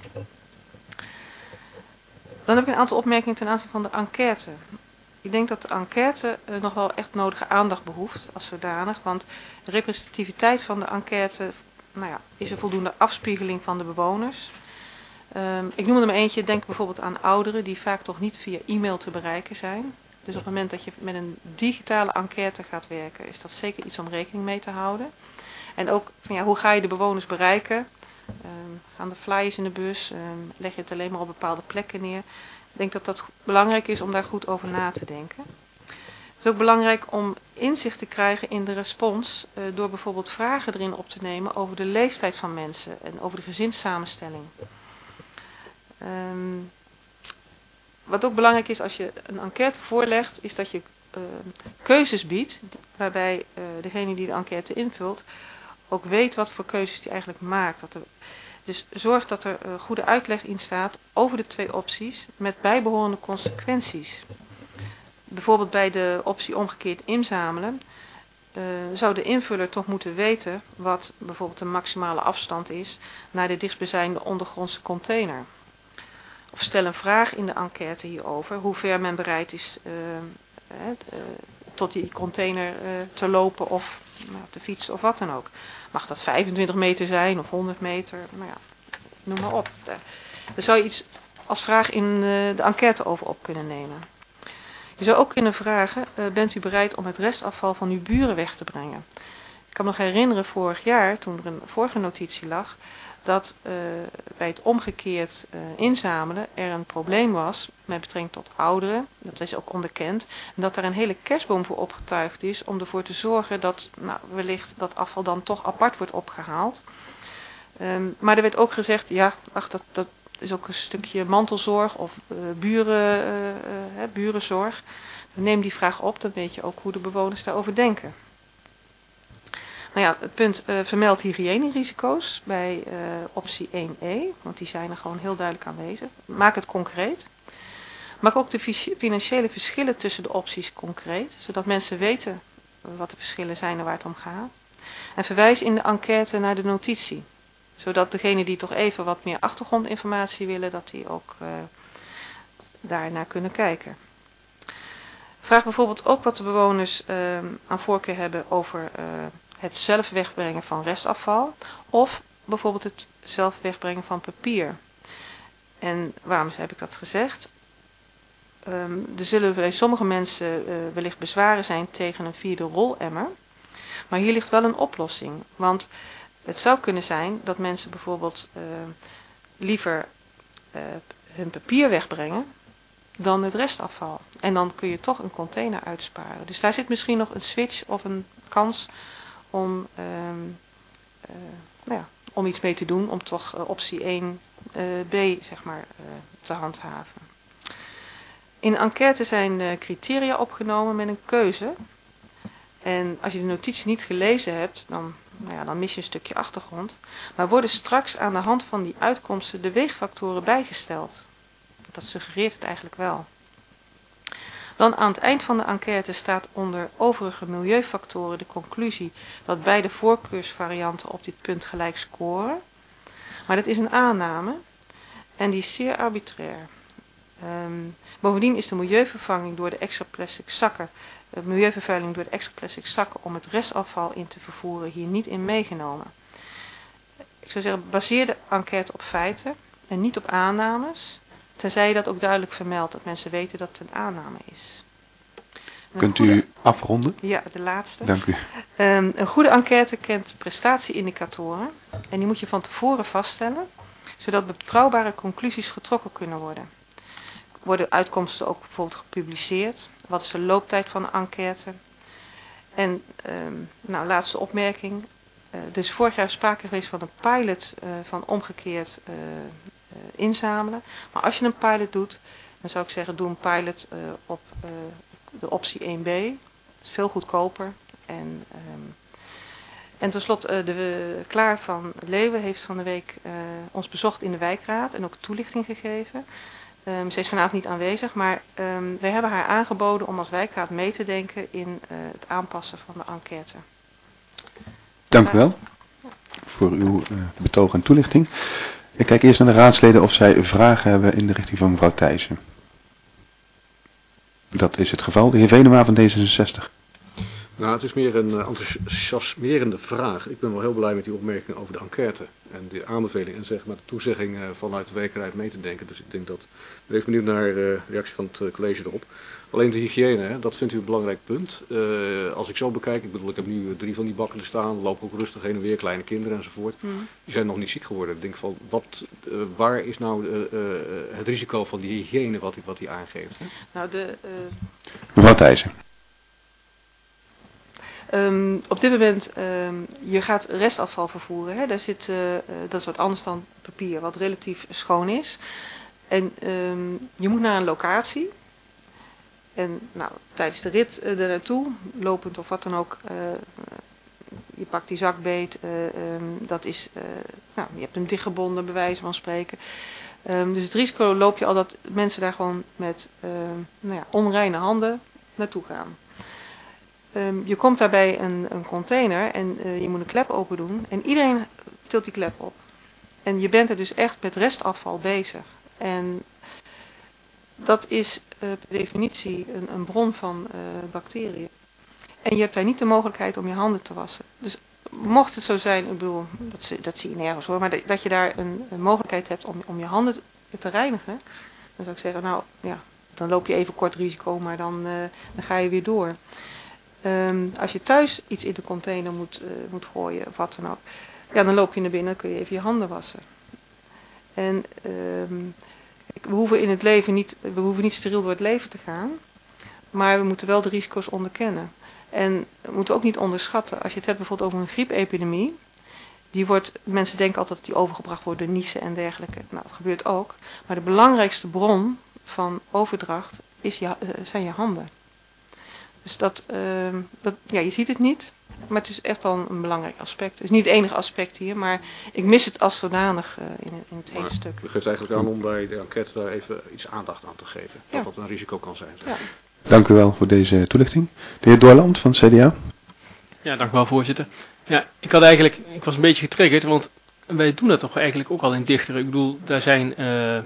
Dan heb ik een aantal opmerkingen ten aanzien van de enquête. Ik denk dat de enquête nog wel echt nodige aandacht behoeft als zodanig, want de representativiteit van de enquête, nou ja, is een voldoende afspiegeling van de bewoners. Ik noem er maar eentje, denk bijvoorbeeld aan ouderen die vaak toch niet via e-mail te bereiken zijn. Dus op het moment dat je met een digitale enquête gaat werken, is dat zeker iets om rekening mee te houden. En ook, van, ja, hoe ga je de bewoners bereiken? Gaan de flyers in de bus? Leg je het alleen maar op bepaalde plekken neer? Ik denk dat dat belangrijk is om daar goed over na te denken. Het is ook belangrijk om inzicht te krijgen in de respons door bijvoorbeeld vragen erin op te nemen over de leeftijd van mensen en over de gezinssamenstelling. Wat ook belangrijk is als je een enquête voorlegt, is dat je keuzes biedt, waarbij degene die de enquête invult ook weet wat voor keuzes die eigenlijk maakt. Dus zorg dat er goede uitleg in staat over de 2 opties met bijbehorende consequenties. Bijvoorbeeld bij de optie omgekeerd inzamelen zou de invuller toch moeten weten wat bijvoorbeeld de maximale afstand is naar de dichtstbijzijnde ondergrondse container. Of stel een vraag in de enquête hierover, hoe ver men bereid is tot die container te lopen of te fietsen of wat dan ook. Mag dat 25 meter zijn of 100 meter? Nou ja, noem maar op. Daar zou je iets als vraag in de enquête over op kunnen nemen. Je zou ook kunnen vragen, bent u bereid om het restafval van uw buren weg te brengen? Ik kan me nog herinneren vorig jaar, toen er een vorige notitie lag, dat bij het omgekeerd inzamelen er een probleem was met betrekking tot ouderen. Dat is ook onderkend. En dat daar een hele kerstboom voor opgetuigd is om ervoor te zorgen dat wellicht dat afval dan toch apart wordt opgehaald. Maar er werd ook gezegd, ja, ach, dat is ook een stukje mantelzorg of burenzorg. Neem die vraag op, dan weet je ook hoe de bewoners daarover denken. Nou ja, het punt vermeld hygiënerisico's bij optie 1e, want die zijn er gewoon heel duidelijk aanwezig. Maak het concreet. Maak ook de financiële verschillen tussen de opties concreet, zodat mensen weten wat de verschillen zijn en waar het om gaat. En verwijs in de enquête naar de notitie, zodat degenen die toch even wat meer achtergrondinformatie willen, dat die ook daarnaar kunnen kijken. Vraag bijvoorbeeld ook wat de bewoners aan voorkeur hebben over het zelf wegbrengen van restafval of bijvoorbeeld het zelf wegbrengen van papier. En waarom heb ik dat gezegd? Er zullen bij sommige mensen wellicht bezwaren zijn tegen een vierde rolemmer. Maar hier ligt wel een oplossing. Want het zou kunnen zijn dat mensen bijvoorbeeld liever hun papier wegbrengen dan het restafval. En dan kun je toch een container uitsparen. Dus daar zit misschien nog een switch of een kans om, om iets mee te doen. Om toch optie 1b te handhaven. In de enquête zijn criteria opgenomen met een keuze. En als je de notitie niet gelezen hebt, dan mis je een stukje achtergrond. Maar worden straks aan de hand van die uitkomsten de weegfactoren bijgesteld? Dat suggereert het eigenlijk wel. Dan aan het eind van de enquête staat onder overige milieufactoren de conclusie dat beide voorkeursvarianten op dit punt gelijk scoren. Maar dat is een aanname en die is zeer arbitrair. Bovendien is de milieuvervuiling door de extra plastic zakken om het restafval in te vervoeren hier niet in meegenomen. Ik zou zeggen, baseer de enquête op feiten en niet op aannames, tenzij je dat ook duidelijk vermeldt, dat mensen weten dat het een aanname is. Kunt u afronden? Ja, de laatste. Dank u. Een goede enquête kent prestatieindicatoren en die moet je van tevoren vaststellen, zodat betrouwbare conclusies getrokken kunnen worden. Worden uitkomsten ook bijvoorbeeld gepubliceerd? Wat is de looptijd van de enquête? En laatste opmerking. Dus vorig jaar sprake geweest van een pilot van omgekeerd inzamelen. Maar als je een pilot doet, dan zou ik zeggen doe een pilot op de optie 1b. Dat is veel goedkoper. En tenslotte, Klaar van Leeuwen heeft van de week ons bezocht in de wijkraad en ook toelichting gegeven. Ze is vanavond niet aanwezig, maar wij hebben haar aangeboden om als wijkraad mee te denken in het aanpassen van de enquête. Dank u wel voor uw betoog en toelichting. Ik kijk eerst naar de raadsleden of zij vragen hebben in de richting van mevrouw Thijssen. Dat is het geval. De heer Venema van D66. Nou, het is meer een enthousiasmerende vraag. Ik ben wel heel blij met die opmerking over de enquête en de aanbeveling en zeg maar de toezegging vanuit de werkelijkheid mee te denken. Dus ik denk dat, ik ben even benieuwd naar de reactie van het college erop. Alleen de hygiëne, dat vindt u een belangrijk punt. Als ik zo bekijk, ik bedoel, ik heb nu 3 van die bakken er staan, lopen ook rustig heen en weer, kleine kinderen enzovoort. Die zijn nog niet ziek geworden. Ik denk van, waar is nou het risico van die hygiëne wat hij aangeeft? Hè? Nou, mevrouw Thijssen. Op dit moment, je gaat restafval vervoeren. Hè? Daar zit, dat is wat anders dan papier, wat relatief schoon is. En je moet naar een locatie. En tijdens de rit er naartoe, lopend of wat dan ook, je pakt die zak beet. Dat is, je hebt hem dichtgebonden, bij wijze van spreken. Dus het risico loop je al dat mensen daar gewoon met onreine handen naartoe gaan. Je komt daarbij een container en je moet een klep open doen en iedereen tilt die klep op. En je bent er dus echt met restafval bezig. En dat is per definitie een bron van bacteriën. En je hebt daar niet de mogelijkheid om je handen te wassen. Dus mocht het zo zijn, ik bedoel, dat zie je nergens hoor, maar dat je daar een mogelijkheid hebt om je handen te reinigen, dan zou ik zeggen, dan loop je even kort risico, maar dan ga je weer door. Als je thuis iets in de container moet gooien, of wat dan ook, dan loop je naar binnen, dan kun je even je handen wassen. En we hoeven in het leven niet steriel door het leven te gaan, maar we moeten wel de risico's onderkennen. En we moeten ook niet onderschatten, als je het hebt bijvoorbeeld over een griepepidemie, mensen denken altijd dat die overgebracht wordt door niezen en dergelijke. Nou, dat gebeurt ook. Maar de belangrijkste bron van overdracht zijn je handen. Dus je ziet het niet, maar het is echt wel een belangrijk aspect. Het is niet het enige aspect hier, maar ik mis het als zodanig in het hele stuk. U geeft eigenlijk aan om bij de enquête daar even iets aandacht aan te geven. Dat een risico kan zijn. Ja. Dank u wel voor deze toelichting. De heer Doorland van het CDA. Ja, dank u wel voorzitter. Ja, ik was een beetje getriggerd, want wij doen dat toch eigenlijk ook al in Dichteren. Ik bedoel, daar zijn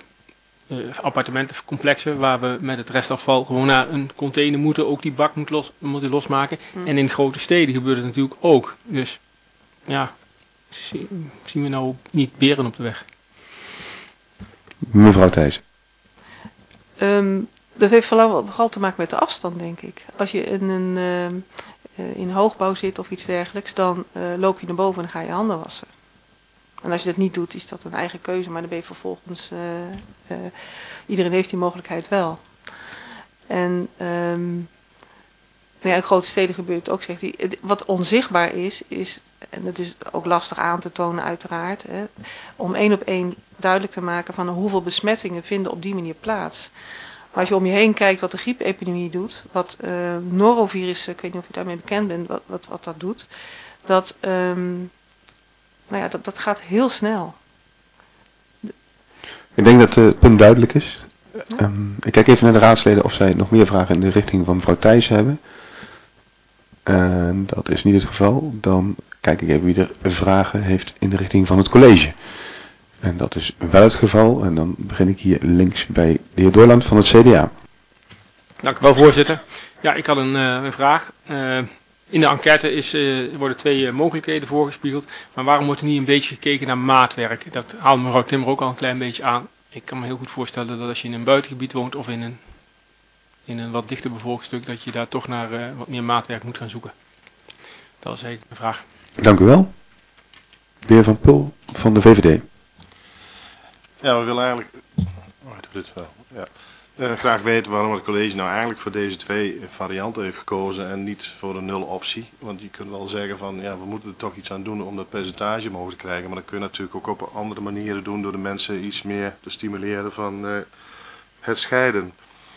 appartementencomplexen waar we met het restafval gewoon naar een container moeten. Ook die bak moeten losmaken. En in grote steden gebeurt het natuurlijk ook. Dus ja, zien we nou niet beren op de weg. Mevrouw Thijs. Dat heeft vooral te maken met de afstand, denk ik. Als je in hoogbouw zit of iets dergelijks, dan loop je naar boven en dan ga je handen wassen. En als je dat niet doet, is dat een eigen keuze, maar dan ben je vervolgens... iedereen heeft die mogelijkheid wel. En in grote steden gebeurt het ook, zegt hij. Wat onzichtbaar is, en dat is ook lastig aan te tonen uiteraard, om 1 op 1 duidelijk te maken van hoeveel besmettingen vinden op die manier plaats. Maar als je om je heen kijkt wat de griepepidemie doet, wat norovirus, ik weet niet of je daarmee bekend bent, wat dat doet, dat gaat heel snel. Ik denk dat het punt duidelijk is. Ik kijk even naar de raadsleden of zij nog meer vragen in de richting van mevrouw Thijs hebben. Dat is niet het geval. Dan kijk ik even wie er vragen heeft in de richting van het college. En dat is wel het geval. En dan begin ik hier links bij de heer Doorland van het CDA. Dank u wel, voorzitter. Ja, ik had een vraag. In de enquête worden 2 mogelijkheden voorgespiegeld. Maar waarom wordt er niet een beetje gekeken naar maatwerk? Dat haalde mevrouw Timmer ook al een klein beetje aan. Ik kan me heel goed voorstellen dat als je in een buitengebied woont of in een wat dichter bevolkt stuk, dat je daar toch naar wat meer maatwerk moet gaan zoeken. Dat is eigenlijk de vraag. Dank u wel. De heer Van Pul van de VVD. Ja, we willen eigenlijk graag weten waarom het college nou eigenlijk voor deze 2 varianten heeft gekozen en niet voor de 0 optie. Want je kunt wel zeggen van ja, we moeten er toch iets aan doen om dat percentage omhoog te krijgen. Maar dat kun je natuurlijk ook op andere manieren doen door de mensen iets meer te stimuleren van het scheiden.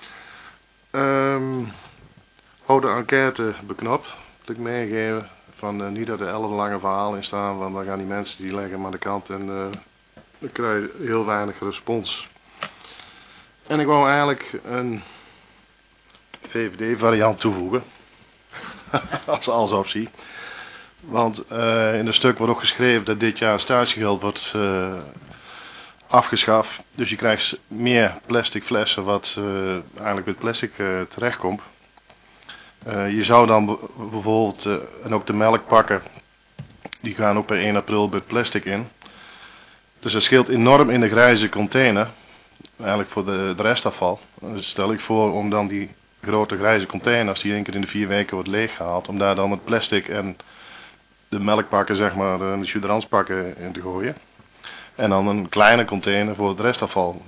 Hou de enquête beknopt, wil ik meegeven. Van niet dat er 11 lange verhalen in staan, want dan gaan die mensen die leggen hem aan de kant en dan krijg je heel weinig respons. En ik wou eigenlijk een VVD-variant toevoegen, als optie. Want in het stuk wordt ook geschreven dat dit jaar statiegeld wordt afgeschaft. Dus je krijgt meer plastic flessen wat eigenlijk met plastic terechtkomt. Je zou dan bijvoorbeeld, en ook de melkpakken, die gaan ook per 1 april met plastic in. Dus dat scheelt enorm in de grijze container, eigenlijk voor de restafval. Dus stel ik voor om dan die grote grijze containers, die 1 keer in de 4 weken wordt leeggehaald, om daar dan het plastic en de melkpakken, zeg maar, de chudranspakken in te gooien. En dan een kleine container voor het restafval.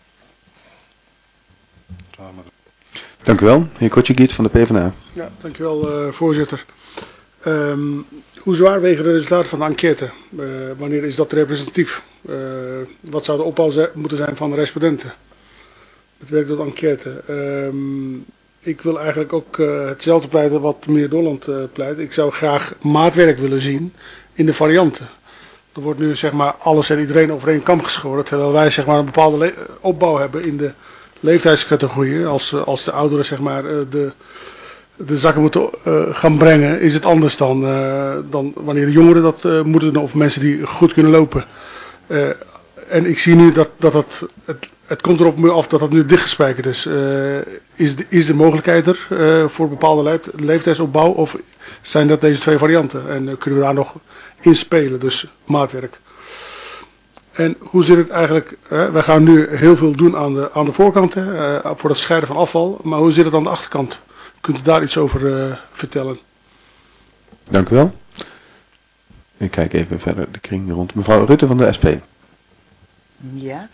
Dank u wel. Heer Kotjegiet van de PvdA. Ja, dank u wel, voorzitter. Hoe zwaar wegen de resultaten van de enquête? Wanneer is dat representatief? Wat zou de opbouw moeten zijn van de respondenten? Betrekking tot de enquête. Ik wil eigenlijk ook hetzelfde pleiten wat meneer Doorland pleit. Ik zou graag maatwerk willen zien in de varianten. Er wordt nu zeg maar alles en iedereen over één kam geschoren, terwijl wij zeg maar een bepaalde opbouw hebben in de leeftijdscategorieën. Als de ouderen zeg maar de zakken moeten gaan brengen, is het anders dan wanneer de jongeren dat moeten doen of mensen die goed kunnen lopen. En ik zie nu dat het komt erop af dat dat nu dichtgespijkerd is. Is de mogelijkheid er voor bepaalde leeftijdsopbouw of zijn dat deze 2 varianten? En kunnen we daar nog in spelen, dus maatwerk. En hoe zit het eigenlijk, wij gaan nu heel veel doen aan de voorkant voor het scheiden van afval, maar hoe zit het aan de achterkant? Kunt u daar iets over vertellen? Dank u wel. Ik kijk even verder de kring rond. Mevrouw Rutte van de SP. Ja,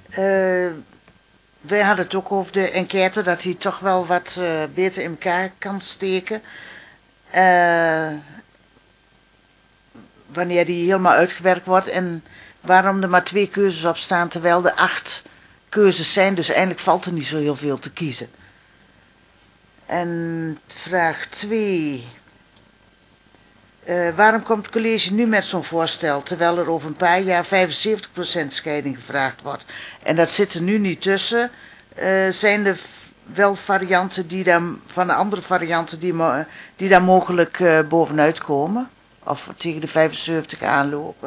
wij hadden het ook over de enquête, dat hij toch wel wat beter in elkaar kan steken. Wanneer die helemaal uitgewerkt wordt en waarom er maar 2 keuzes op staan, terwijl er 8 keuzes zijn, dus eigenlijk valt er niet zo heel veel te kiezen. En vraag 2. Waarom komt het college nu met zo'n voorstel, terwijl er over een paar jaar 75% scheiding gevraagd wordt? En dat zit er nu niet tussen. Zijn er wel varianten van de andere varianten die daar mogelijk bovenuit komen? Of tegen de 75 aanlopen?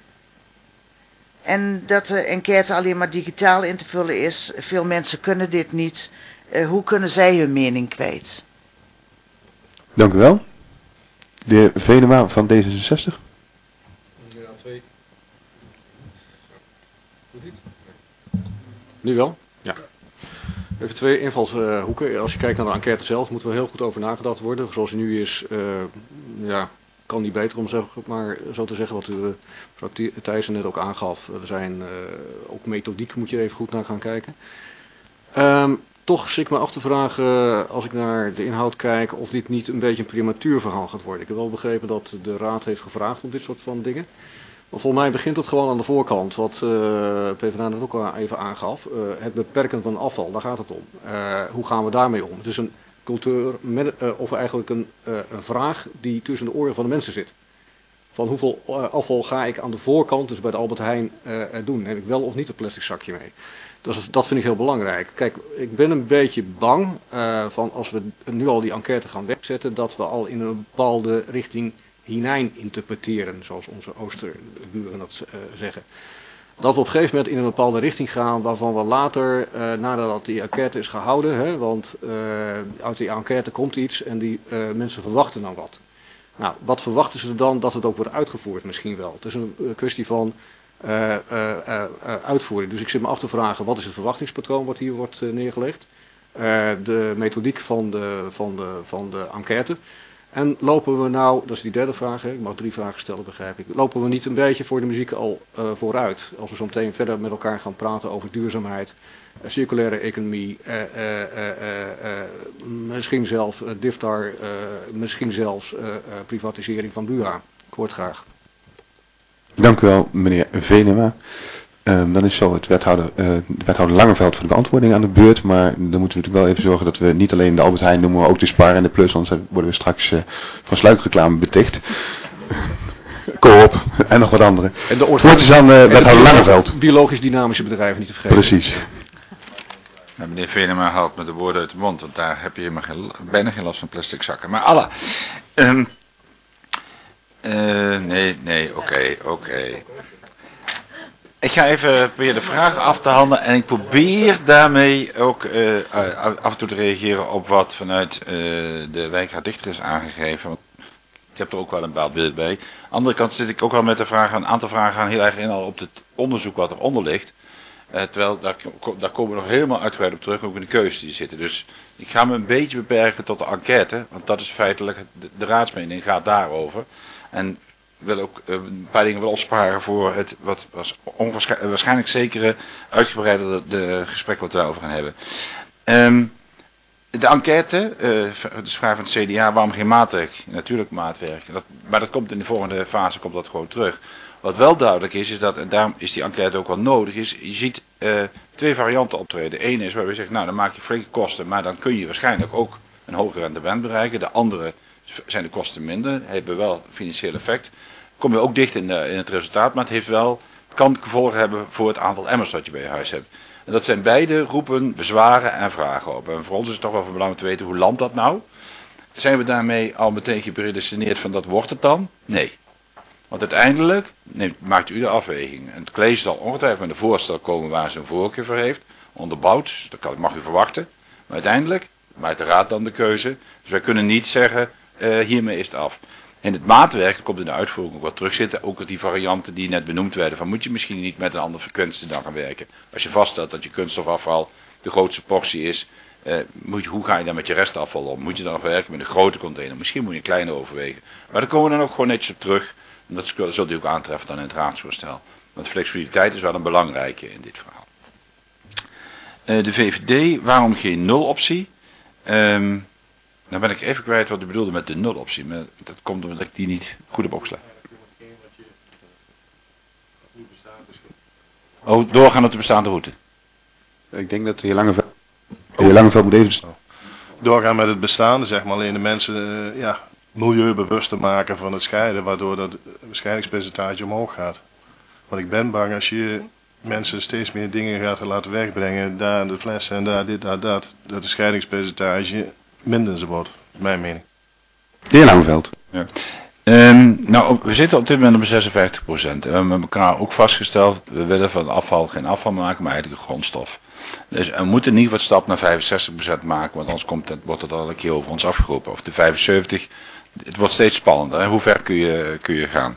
En dat de enquête alleen maar digitaal in te vullen is. Veel mensen kunnen dit niet. Hoe kunnen zij hun mening kwijt? Dank u wel. De heer Venema van D66. Nu wel? Ja. Even 2 invalshoeken. Als je kijkt naar de enquête zelf, moet er heel goed over nagedacht worden. Zoals die nu is, kan niet beter om maar zo te zeggen, wat Thijs net ook aangaf. Er zijn ook methodiek, moet je even goed naar gaan kijken. Toch zit ik me af te vragen, als ik naar de inhoud kijk, of dit niet een beetje een prematuur verhaal gaat worden. Ik heb wel begrepen dat de Raad heeft gevraagd om dit soort van dingen. Maar volgens mij begint het gewoon aan de voorkant, wat PvdA net ook al even aangaf. Het beperken van afval, daar gaat het om. Hoe gaan we daarmee om? Het is een cultuur, of eigenlijk een vraag die tussen de oren van de mensen zit. Van hoeveel afval ga ik aan de voorkant, dus bij de Albert Heijn, doen? Neem ik wel of niet een plastic zakje mee? Dus dat vind ik heel belangrijk. Kijk, ik ben een beetje bang van als we nu al die enquête gaan wegzetten, dat we al in een bepaalde richting hinein interpreteren, zoals onze Oosterburen dat zeggen. Dat we op een gegeven moment in een bepaalde richting gaan waarvan we later, nadat die enquête is gehouden, want uit die enquête komt iets en die mensen verwachten dan wat. Nou, wat verwachten ze dan dat het ook wordt uitgevoerd misschien wel? Het is een kwestie van uitvoering. Dus ik zit me af te vragen, wat is het verwachtingspatroon wat hier wordt neergelegd? De methodiek van de enquête. En lopen we nou, dat is die derde vraag, ik mag 3 vragen stellen begrijp ik. Lopen we niet een beetje voor de muziek al vooruit? Als we zo meteen verder met elkaar gaan praten over duurzaamheid, circulaire economie, misschien zelfs DIFTAR, misschien zelfs privatisering van Bura. Ik hoor het graag. Dank u wel, meneer Venema. Dan is zo de wethouder Langeveld voor de beantwoording aan de beurt. Maar dan moeten we natuurlijk wel even zorgen dat we niet alleen de Albert Heijn noemen, maar ook de Spar en de Plus. Anders worden we straks van sluikreclame beticht. Coop en nog wat andere. En de woord is aan wethouder Langeveld. Biologisch dynamische bedrijven niet te vergeten. Precies. Nou, meneer Venema haalt me de woorden uit de mond, want daar heb je helemaal bijna geen last van plastic zakken. Maar Allah. Oké. Ik ga even proberen de vraag af te handelen en ik probeer daarmee ook af en toe te reageren op wat vanuit de wijkraad Dichter is aangegeven. Want ik heb er ook wel een bepaald beeld bij. Aan de andere kant zit ik ook wel met een aantal vragen gaan heel erg in al op het onderzoek wat eronder ligt. Terwijl daar komen we nog helemaal uitgebreid op terug, ook in de keuzes die zitten. Dus ik ga me een beetje beperken tot de enquête, want dat is feitelijk, de raadsmening gaat daarover. En wil ook een paar dingen wel opsparen voor het wat waarschijnlijk zekere uitgebreide de gesprek wat we daarover gaan hebben. De enquête, dus vraag van het CDA, waarom geen maatwerk? Natuurlijk maatwerk. Maar dat komt in de volgende fase komt dat gewoon terug. Wat wel duidelijk is dat, en daarom is die enquête ook wel nodig, is je ziet 2 varianten optreden. De ene is waar we zeggen, nou dan maak je flinke kosten, maar dan kun je waarschijnlijk ook een hoger rendement bereiken. De andere zijn de kosten minder, hebben wel financieel effect. Kom je ook dicht in het resultaat, maar het kan gevolgen hebben voor het aantal emmers dat je bij je huis hebt. En dat zijn beide roepen bezwaren en vragen op. En voor ons is het toch wel van belang om te weten, hoe landt dat nou? Zijn we daarmee al meteen gepredestineerd van dat wordt het dan? Nee. Want uiteindelijk maakt u de afweging. En het college zal ongetwijfeld met een voorstel komen waar ze een voorkeur voor heeft. Onderbouwd, dus dat mag u verwachten. Maar uiteindelijk maakt de raad dan de keuze. Dus wij kunnen niet zeggen, hiermee is het af. In het maatwerk, dat komt in de uitvoering ook wat terugzitten, ook die varianten die net benoemd werden, van moet je misschien niet met een andere frequentie dan gaan werken. Als je vaststelt dat je kunststofafval de grootste portie is, hoe ga je dan met je restafval om? Moet je dan nog werken met een grote container? Misschien moet je een kleine overwegen. Maar daar komen we dan ook gewoon netjes op terug. En dat zult u ook aantreffen dan in het raadsvoorstel. Want flexibiliteit is wel een belangrijke in dit verhaal. De VVD, waarom geen nuloptie? Dan ben ik even kwijt wat u bedoelde met de nuloptie. Maar dat komt omdat ik die niet goed heb opgeslagen. Oh, doorgaan op de bestaande route. Ik denk dat de heer Langeveld moet even... Doorgaan met het bestaande, zeg maar, alleen de mensen milieubewuster maken van het scheiden, waardoor dat scheidingspercentage omhoog gaat. Want ik ben bang als je mensen steeds meer dingen gaat laten wegbrengen, daar de flessen en daar dit, daar dat het scheidingspercentage minder wordt, is mijn mening. De heer Langeveld. Ja. Nou, we zitten op dit moment op 56%. En we hebben met elkaar ook vastgesteld, we willen van afval geen afval maken, maar eigenlijk een grondstof. Dus we moeten in ieder geval de stap naar 65% maken, want anders wordt het al een keer over ons afgeroepen. Of de 75, het wordt steeds spannender. Hè? Hoe ver kun je gaan?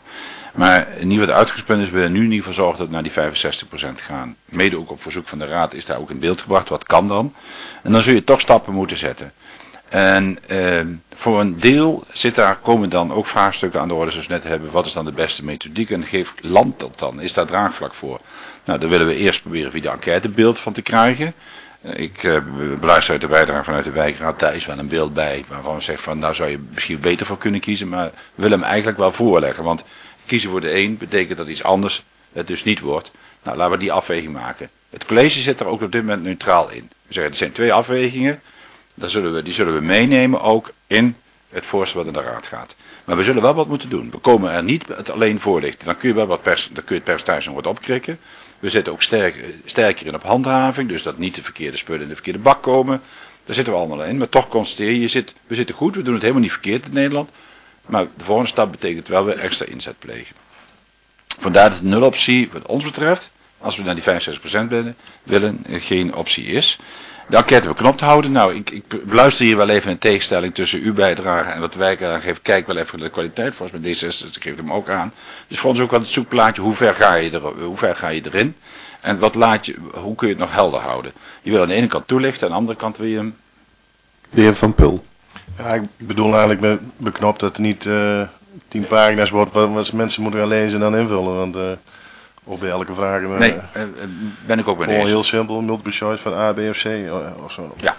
Maar in ieder geval de uitgangspunt is, we willen nu in ieder geval zorgen dat we naar die 65% gaan. Mede ook op verzoek van de Raad is daar ook in beeld gebracht, wat kan dan. En dan zul je toch stappen moeten zetten. En voor een deel komen dan ook vraagstukken aan de orde zoals we net hebben. Wat is dan de beste methodiek en geeft land dat dan? Is daar draagvlak voor? Nou, daar willen we eerst proberen via de enquête beeld van te krijgen. Ik beluister uit de bijdrage vanuit de wijkraad, daar is wel een beeld bij waarvan we zeggen van nou zou je misschien beter voor kunnen kiezen, maar we willen hem eigenlijk wel voorleggen. Want kiezen voor de een betekent dat iets anders het dus niet wordt. Nou, laten we die afweging maken. Het college zit er ook op dit moment neutraal in. We zeggen, er zijn 2 afwegingen. Die zullen we meenemen ook in het voorstel wat in de raad gaat. Maar we zullen wel wat moeten doen. We komen er niet het alleen voorlichten. Dan kun je wel dan kun je het percentage nog wat opkrikken. We zitten ook sterker in op handhaving. Dus dat niet de verkeerde spullen in de verkeerde bak komen. Daar zitten we allemaal in. Maar toch constateer je, we zitten goed. We doen het helemaal niet verkeerd in Nederland. Maar de volgende stap betekent wel weer extra inzet plegen. Vandaar dat de nuloptie wat ons betreft, als we naar die 65% willen, geen optie is. De enquête beknopt houden. Nou, ik beluister hier wel even een tegenstelling tussen uw bijdrage en wat de wijk aangeeft. Kijk wel even naar de kwaliteit. Volgens mij D66 geeft hem ook aan. Dus voor ons ook wel het zoekplaatje. Hoe ver ga je erin? En hoe kun je het nog helder houden? Je wil aan de ene kant toelichten, aan de andere kant wil je hem... De heer Van Pul. Ja, ik bedoel eigenlijk met beknopt dat het niet 10 pagina's wordt wat mensen moeten gaan lezen en dan invullen. Want... Of bij elke vraag. Nee, ben ik ook bij eens. Heel simpel, multiple choice van A, B of C of zo. Ja.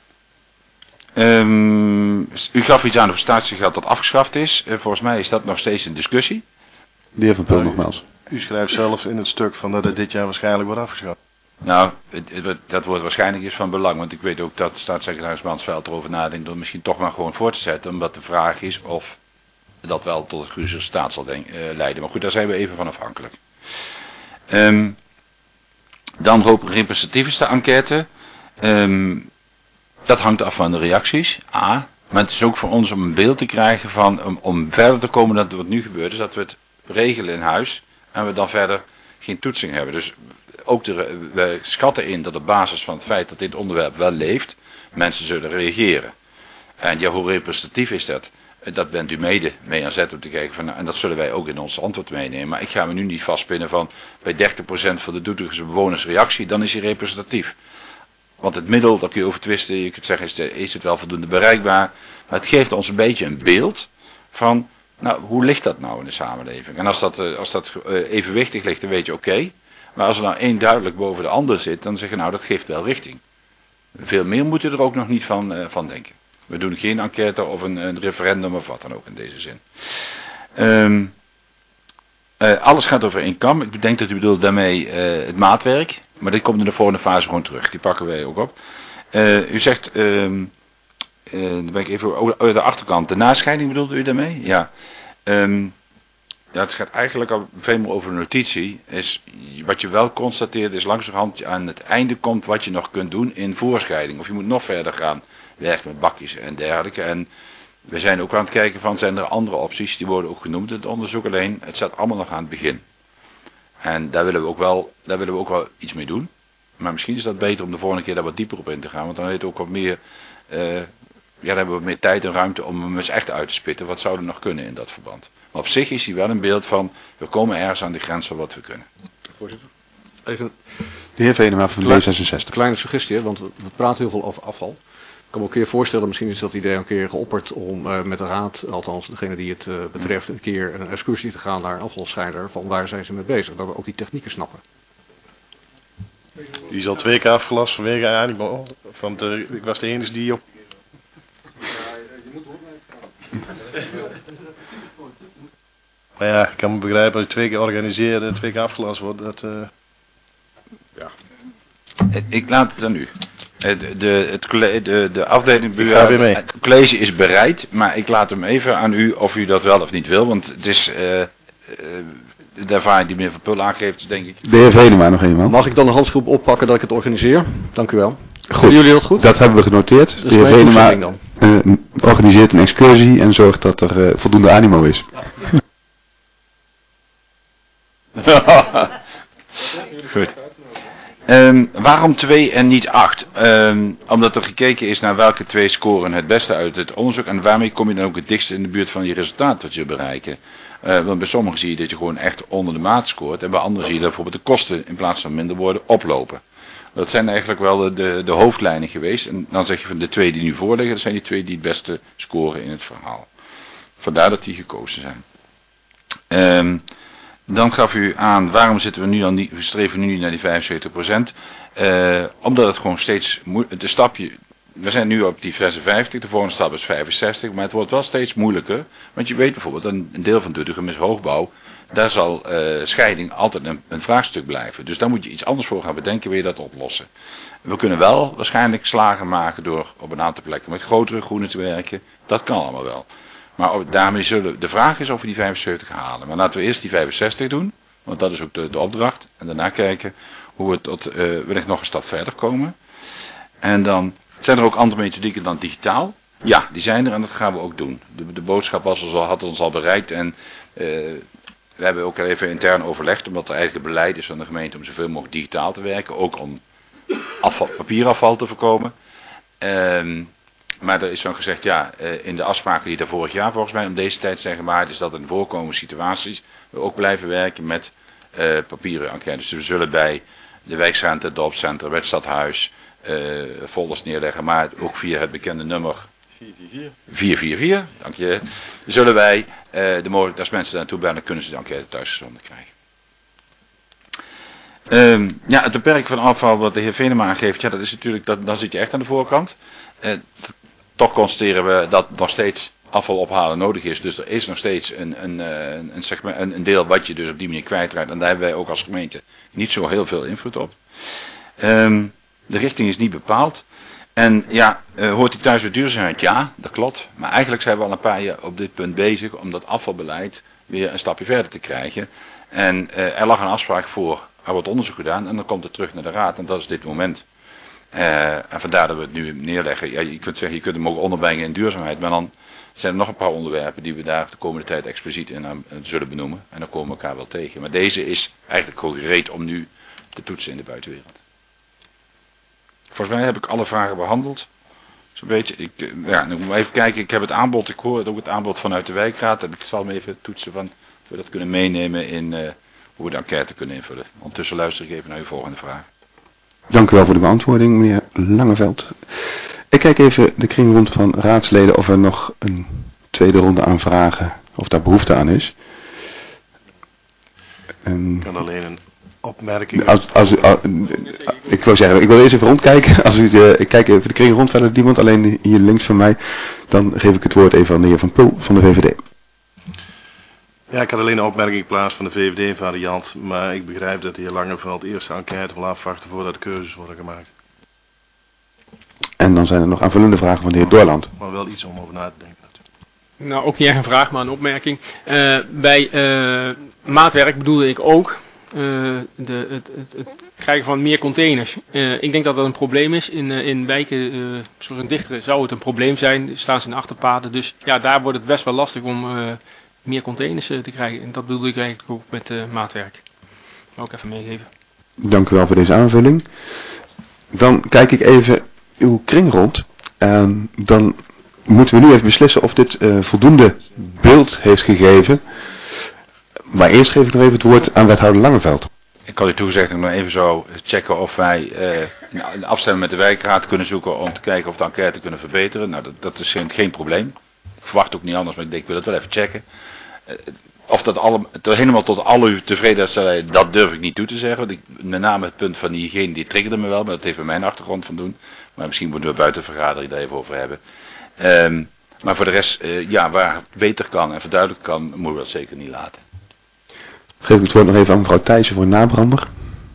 U gaf iets aan over statiegeld dat afgeschaft is. Volgens mij is dat nog steeds een discussie. De heer Van Pul nogmaals. U schrijft zelf in het stuk van dat het dit jaar waarschijnlijk wordt afgeschaft. Nou, dat wordt waarschijnlijk is van belang. Want ik weet ook dat staatssecretaris Mansveld erover nadenkt om het misschien toch maar gewoon voor te zetten. Omdat de vraag is of dat wel tot het goede resultaat zal leiden. Maar goed, daar zijn we even van afhankelijk. Dan representatief is de enquête. Dat hangt af van de reacties. A. Maar het is ook voor ons om een beeld te krijgen van, om verder te komen dan wat nu gebeurt. Is dat we het regelen in huis en we dan verder geen toetsing hebben. Dus ook we schatten in dat op basis van het feit dat dit onderwerp wel leeft, mensen zullen reageren. En ja, hoe representatief is dat? Dat bent u mee aan zet om te kijken van, en dat zullen wij ook in ons antwoord meenemen. Maar ik ga me nu niet vastpinnen van bij 30% van de Doetinchse bewoners reactie, dan is hij representatief. Want het middel, daar kun je over twisten, je kunt zeggen is het wel voldoende bereikbaar. Maar het geeft ons een beetje een beeld van, nou, hoe ligt dat nou in de samenleving? En als dat evenwichtig ligt, dan weet je oké. Maar als er nou één duidelijk boven de ander zit, dan zeg je nou, dat geeft wel richting. Veel meer moet je er ook nog niet van denken. We doen geen enquête of een referendum of wat dan ook in deze zin. Alles gaat over één kam. Ik denk dat u bedoelt daarmee het maatwerk. Maar dit komt in de volgende fase gewoon terug. Die pakken wij ook op. U zegt, dan ben ik even de achterkant. De nascheiding bedoelde u daarmee? Ja. Ja, het gaat eigenlijk al veel meer over de notitie. Wat je wel constateert is langzamerhand aan het einde komt wat je nog kunt doen in voorscheiding. Of je moet nog verder gaan werken met bakjes en dergelijke. En we zijn ook aan het kijken van, zijn er andere opties, die worden ook genoemd in het onderzoek, alleen het staat allemaal nog aan het begin. En daar willen we ook wel iets mee doen. Maar misschien is dat beter om de volgende keer daar wat dieper op in te gaan, want dan heeft het ook wat meer, dan hebben we meer tijd en ruimte om hem eens echt uit te spitten. Wat zou er nog kunnen in dat verband? Maar op zich is hij wel een beeld van, we komen ergens aan de grens van wat we kunnen. Voorzitter. Even de heer Venema van D66. Kleine suggestie, want we praten heel veel over afval. Ik kan me ook een keer voorstellen, misschien is dat idee een keer geopperd om met de raad, althans degene die het betreft, een keer een excursie te gaan naar een afvalscheider, van waar zijn ze mee bezig, dat we ook die technieken snappen. Die is al 2 keer afgelast vanwege Animo, want ik was de enige die op... Maar ja, ik kan me begrijpen dat je 2 keer organiseert en 2 keer afgelast wordt. Ja. Ik laat het aan u. De afdeling het college is bereid, maar ik laat hem even aan u of u dat wel of niet wil, want het is de ervaring die meneer Van Pul aangeeft, denk ik. De heer Venema nog eenmaal. Mag ik dan de handgroep oppakken dat ik het organiseer? Dank u wel. Goed. Doen jullie dat goed? Dat hebben we genoteerd. De heer Venema organiseert een excursie en zorgt dat er voldoende animo is. Goed. Waarom 2 en niet 8? Omdat er gekeken is naar welke 2 scoren het beste uit het onderzoek en waarmee kom je dan ook het dichtst in de buurt van je resultaat wat je bereiken. Want bij sommigen zie je dat je gewoon echt onder de maat scoort. En bij anderen zie je dat bijvoorbeeld de kosten in plaats van minder worden oplopen. Dat zijn eigenlijk wel de hoofdlijnen geweest. En dan zeg je van de twee die nu voorliggen, dat zijn die twee die het beste scoren in het verhaal. Vandaar dat die gekozen zijn. Dan gaf u aan, waarom zitten we nu dan we streven nu naar die 75%. Omdat het gewoon steeds, de stapje, we zijn nu op die 56, de volgende stap is 65, maar het wordt wel steeds moeilijker. Want je weet bijvoorbeeld, een deel van Doetinchem is hoogbouw. Daar zal scheiding altijd een vraagstuk blijven. Dus daar moet je iets anders voor gaan bedenken, wil je dat oplossen. We kunnen wel waarschijnlijk slagen maken door op een aantal plekken met grotere groenen te werken. Dat kan allemaal wel. Maar daarmee de vraag is of we die 75 halen. Maar laten we eerst die 65 doen, want dat is ook de opdracht. En daarna kijken hoe we tot wellicht nog een stap verder komen. En dan zijn er ook andere methodieken dan digitaal. Ja, die zijn er en dat gaan we ook doen. De boodschap had ons al bereikt en we hebben ook even intern overlegd, omdat er eigenlijk het beleid is van de gemeente om zoveel mogelijk digitaal te werken. Ook om papierafval te voorkomen. Maar er is dan gezegd, ja, in de afspraken die er vorig jaar volgens mij om deze tijd zijn gemaakt, is dat in voorkomende situaties we ook blijven werken met papieren enquêtes. Dus we zullen bij de wijkcentrum, het dorpscentrum, het stadhuis folders neerleggen, maar ook via het bekende nummer 444, dank je. Zullen wij de mogelijkheid, als mensen daar naartoe bellen, dan kunnen ze de enquête thuis gezonden krijgen. Ja, het beperken van afval wat de heer Venema aangeeft, ja, dat is natuurlijk, dan zit je echt aan de voorkant. Toch constateren we dat nog steeds afval ophalen nodig is. Dus er is nog steeds een deel wat je dus op die manier kwijtraakt. En daar hebben wij ook als gemeente niet zo heel veel invloed op. De richting is niet bepaald. En ja, hoort die thuis weer duurzaamheid? Ja, dat klopt. Maar eigenlijk zijn we al een paar jaar op dit punt bezig om dat afvalbeleid weer een stapje verder te krijgen. En er lag een afspraak voor. Er wordt onderzoek gedaan en dan komt het terug naar de raad. En dat is dit moment. En vandaar dat we het nu neerleggen. Ja, je kunt zeggen, je kunt hem ook onderbrengen in duurzaamheid. Maar dan zijn er nog een paar onderwerpen die we daar de komende tijd expliciet in zullen benoemen. En dan komen we elkaar wel tegen. Maar deze is eigenlijk gewoon gereed om nu te toetsen in de buitenwereld. Volgens mij heb ik alle vragen behandeld. Zo'n beetje. Ja, dan moet we even kijken. Ik heb het aanbod. Ik hoor ook het aanbod vanuit de wijkraad. En ik zal me even toetsen van of we dat kunnen meenemen in hoe we de enquête kunnen invullen. Ondertussen luister ik even naar uw volgende vraag. Dank u wel voor de beantwoording, meneer Langeveld. Ik kijk even de kring rond van raadsleden of er nog een tweede ronde aan vragen, of daar behoefte aan is. Ik kan alleen een opmerking. Ik wil zeggen, ik wil eerst even rondkijken. Ik kijk even de kring rond, verder niemand, alleen hier links van mij. Dan geef ik het woord even aan de heer Van Pul van de VVD. Ja, ik had alleen een opmerking in plaats van de VVD-variant, maar ik begrijp dat de heer Langeveld eerst de enquête wil afwachten voordat de keuzes worden gemaakt. En dan zijn er nog aanvullende vragen van de heer Doorland. Maar wel iets om over na te denken natuurlijk. Nou, ook niet echt een vraag, maar een opmerking. Bij maatwerk bedoelde ik ook het krijgen van meer containers. Ik denk dat dat een probleem is. In wijken zoals een Dichteren zou het een probleem zijn. Staan ze in de achterpaden. Dus ja, daar wordt het best wel lastig om meer containers te krijgen. En dat bedoelde ik eigenlijk ook met maatwerk. Wou ik even meegeven. Dank u wel voor deze aanvulling. Dan kijk ik even uw kring rond. Dan moeten we nu even beslissen of dit voldoende beeld heeft gegeven. Maar eerst geef ik nog even het woord aan wethouder Langeveld. Ik had u toegezegd dat ik nog even zou checken of wij een afstemming met de wijkraad kunnen zoeken om te kijken of de enquête kunnen verbeteren. Nou, dat is geen probleem. Ik verwacht ook niet anders, maar ik denk, ik wil het wel even checken. Of dat helemaal tot alle uw tevredenheid, dat durf ik niet toe te zeggen. Want met name het punt van die hygiëne, die triggerde me wel, maar dat heeft bij mijn achtergrond van doen. Maar misschien moeten we buiten de vergadering daar even over hebben. Maar voor de rest, ja, waar het beter kan en verduidelijken kan, moeten we dat zeker niet laten. Geef ik het woord nog even aan mevrouw Thijssen voor een nabrander.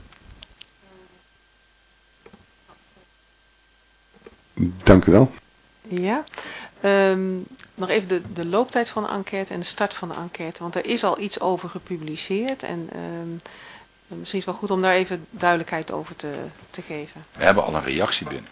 Dank u wel. Ja, nog even de looptijd van de enquête en de start van de enquête. Want er is al iets over gepubliceerd en misschien is het wel goed om daar even duidelijkheid over te geven. We hebben al een reactie binnen.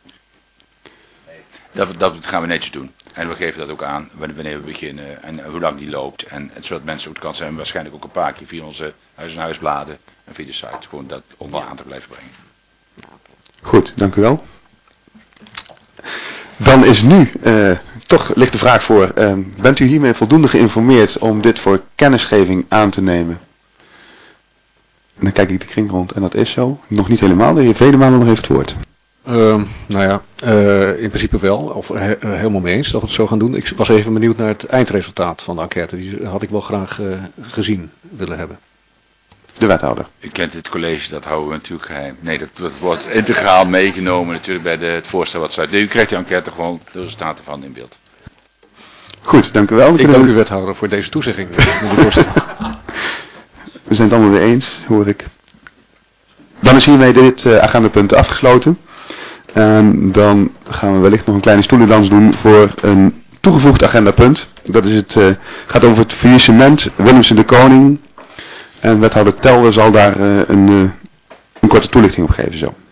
Dat gaan we netjes doen. En we geven dat ook aan wanneer we beginnen en hoe lang die loopt. En zodat mensen ook de kans hebben, waarschijnlijk ook een paar keer via onze huis-en-huisbladen en via de site. Gewoon dat onderaan te blijven brengen. Goed, dank u wel. Dan is nu toch toch ligt de vraag voor, bent u hiermee voldoende geïnformeerd om dit voor kennisgeving aan te nemen? En dan kijk ik de kring rond en dat is zo. Nog niet helemaal, de heer Vedema wil nog even het woord. In principe wel, of helemaal mee eens dat we het zo gaan doen. Ik was even benieuwd naar het eindresultaat van de enquête. Die had ik wel graag gezien willen hebben. De wethouder. U kent het college, dat houden we natuurlijk geheim. Nee, dat wordt integraal meegenomen natuurlijk bij het voorstel wat zij. U krijgt die enquête gewoon de resultaten van in beeld. Goed, dank u wel. Ik dank u wethouder voor deze toezegging. We zijn het allemaal weer eens, hoor ik. Dan is hiermee dit agendapunt afgesloten. En dan gaan we wellicht nog een kleine stoelendans doen voor een toegevoegd agendapunt. Dat is gaat over het faillissement Willemsen de Koning. En wethouder Telwer zal daar een korte toelichting op geven zo.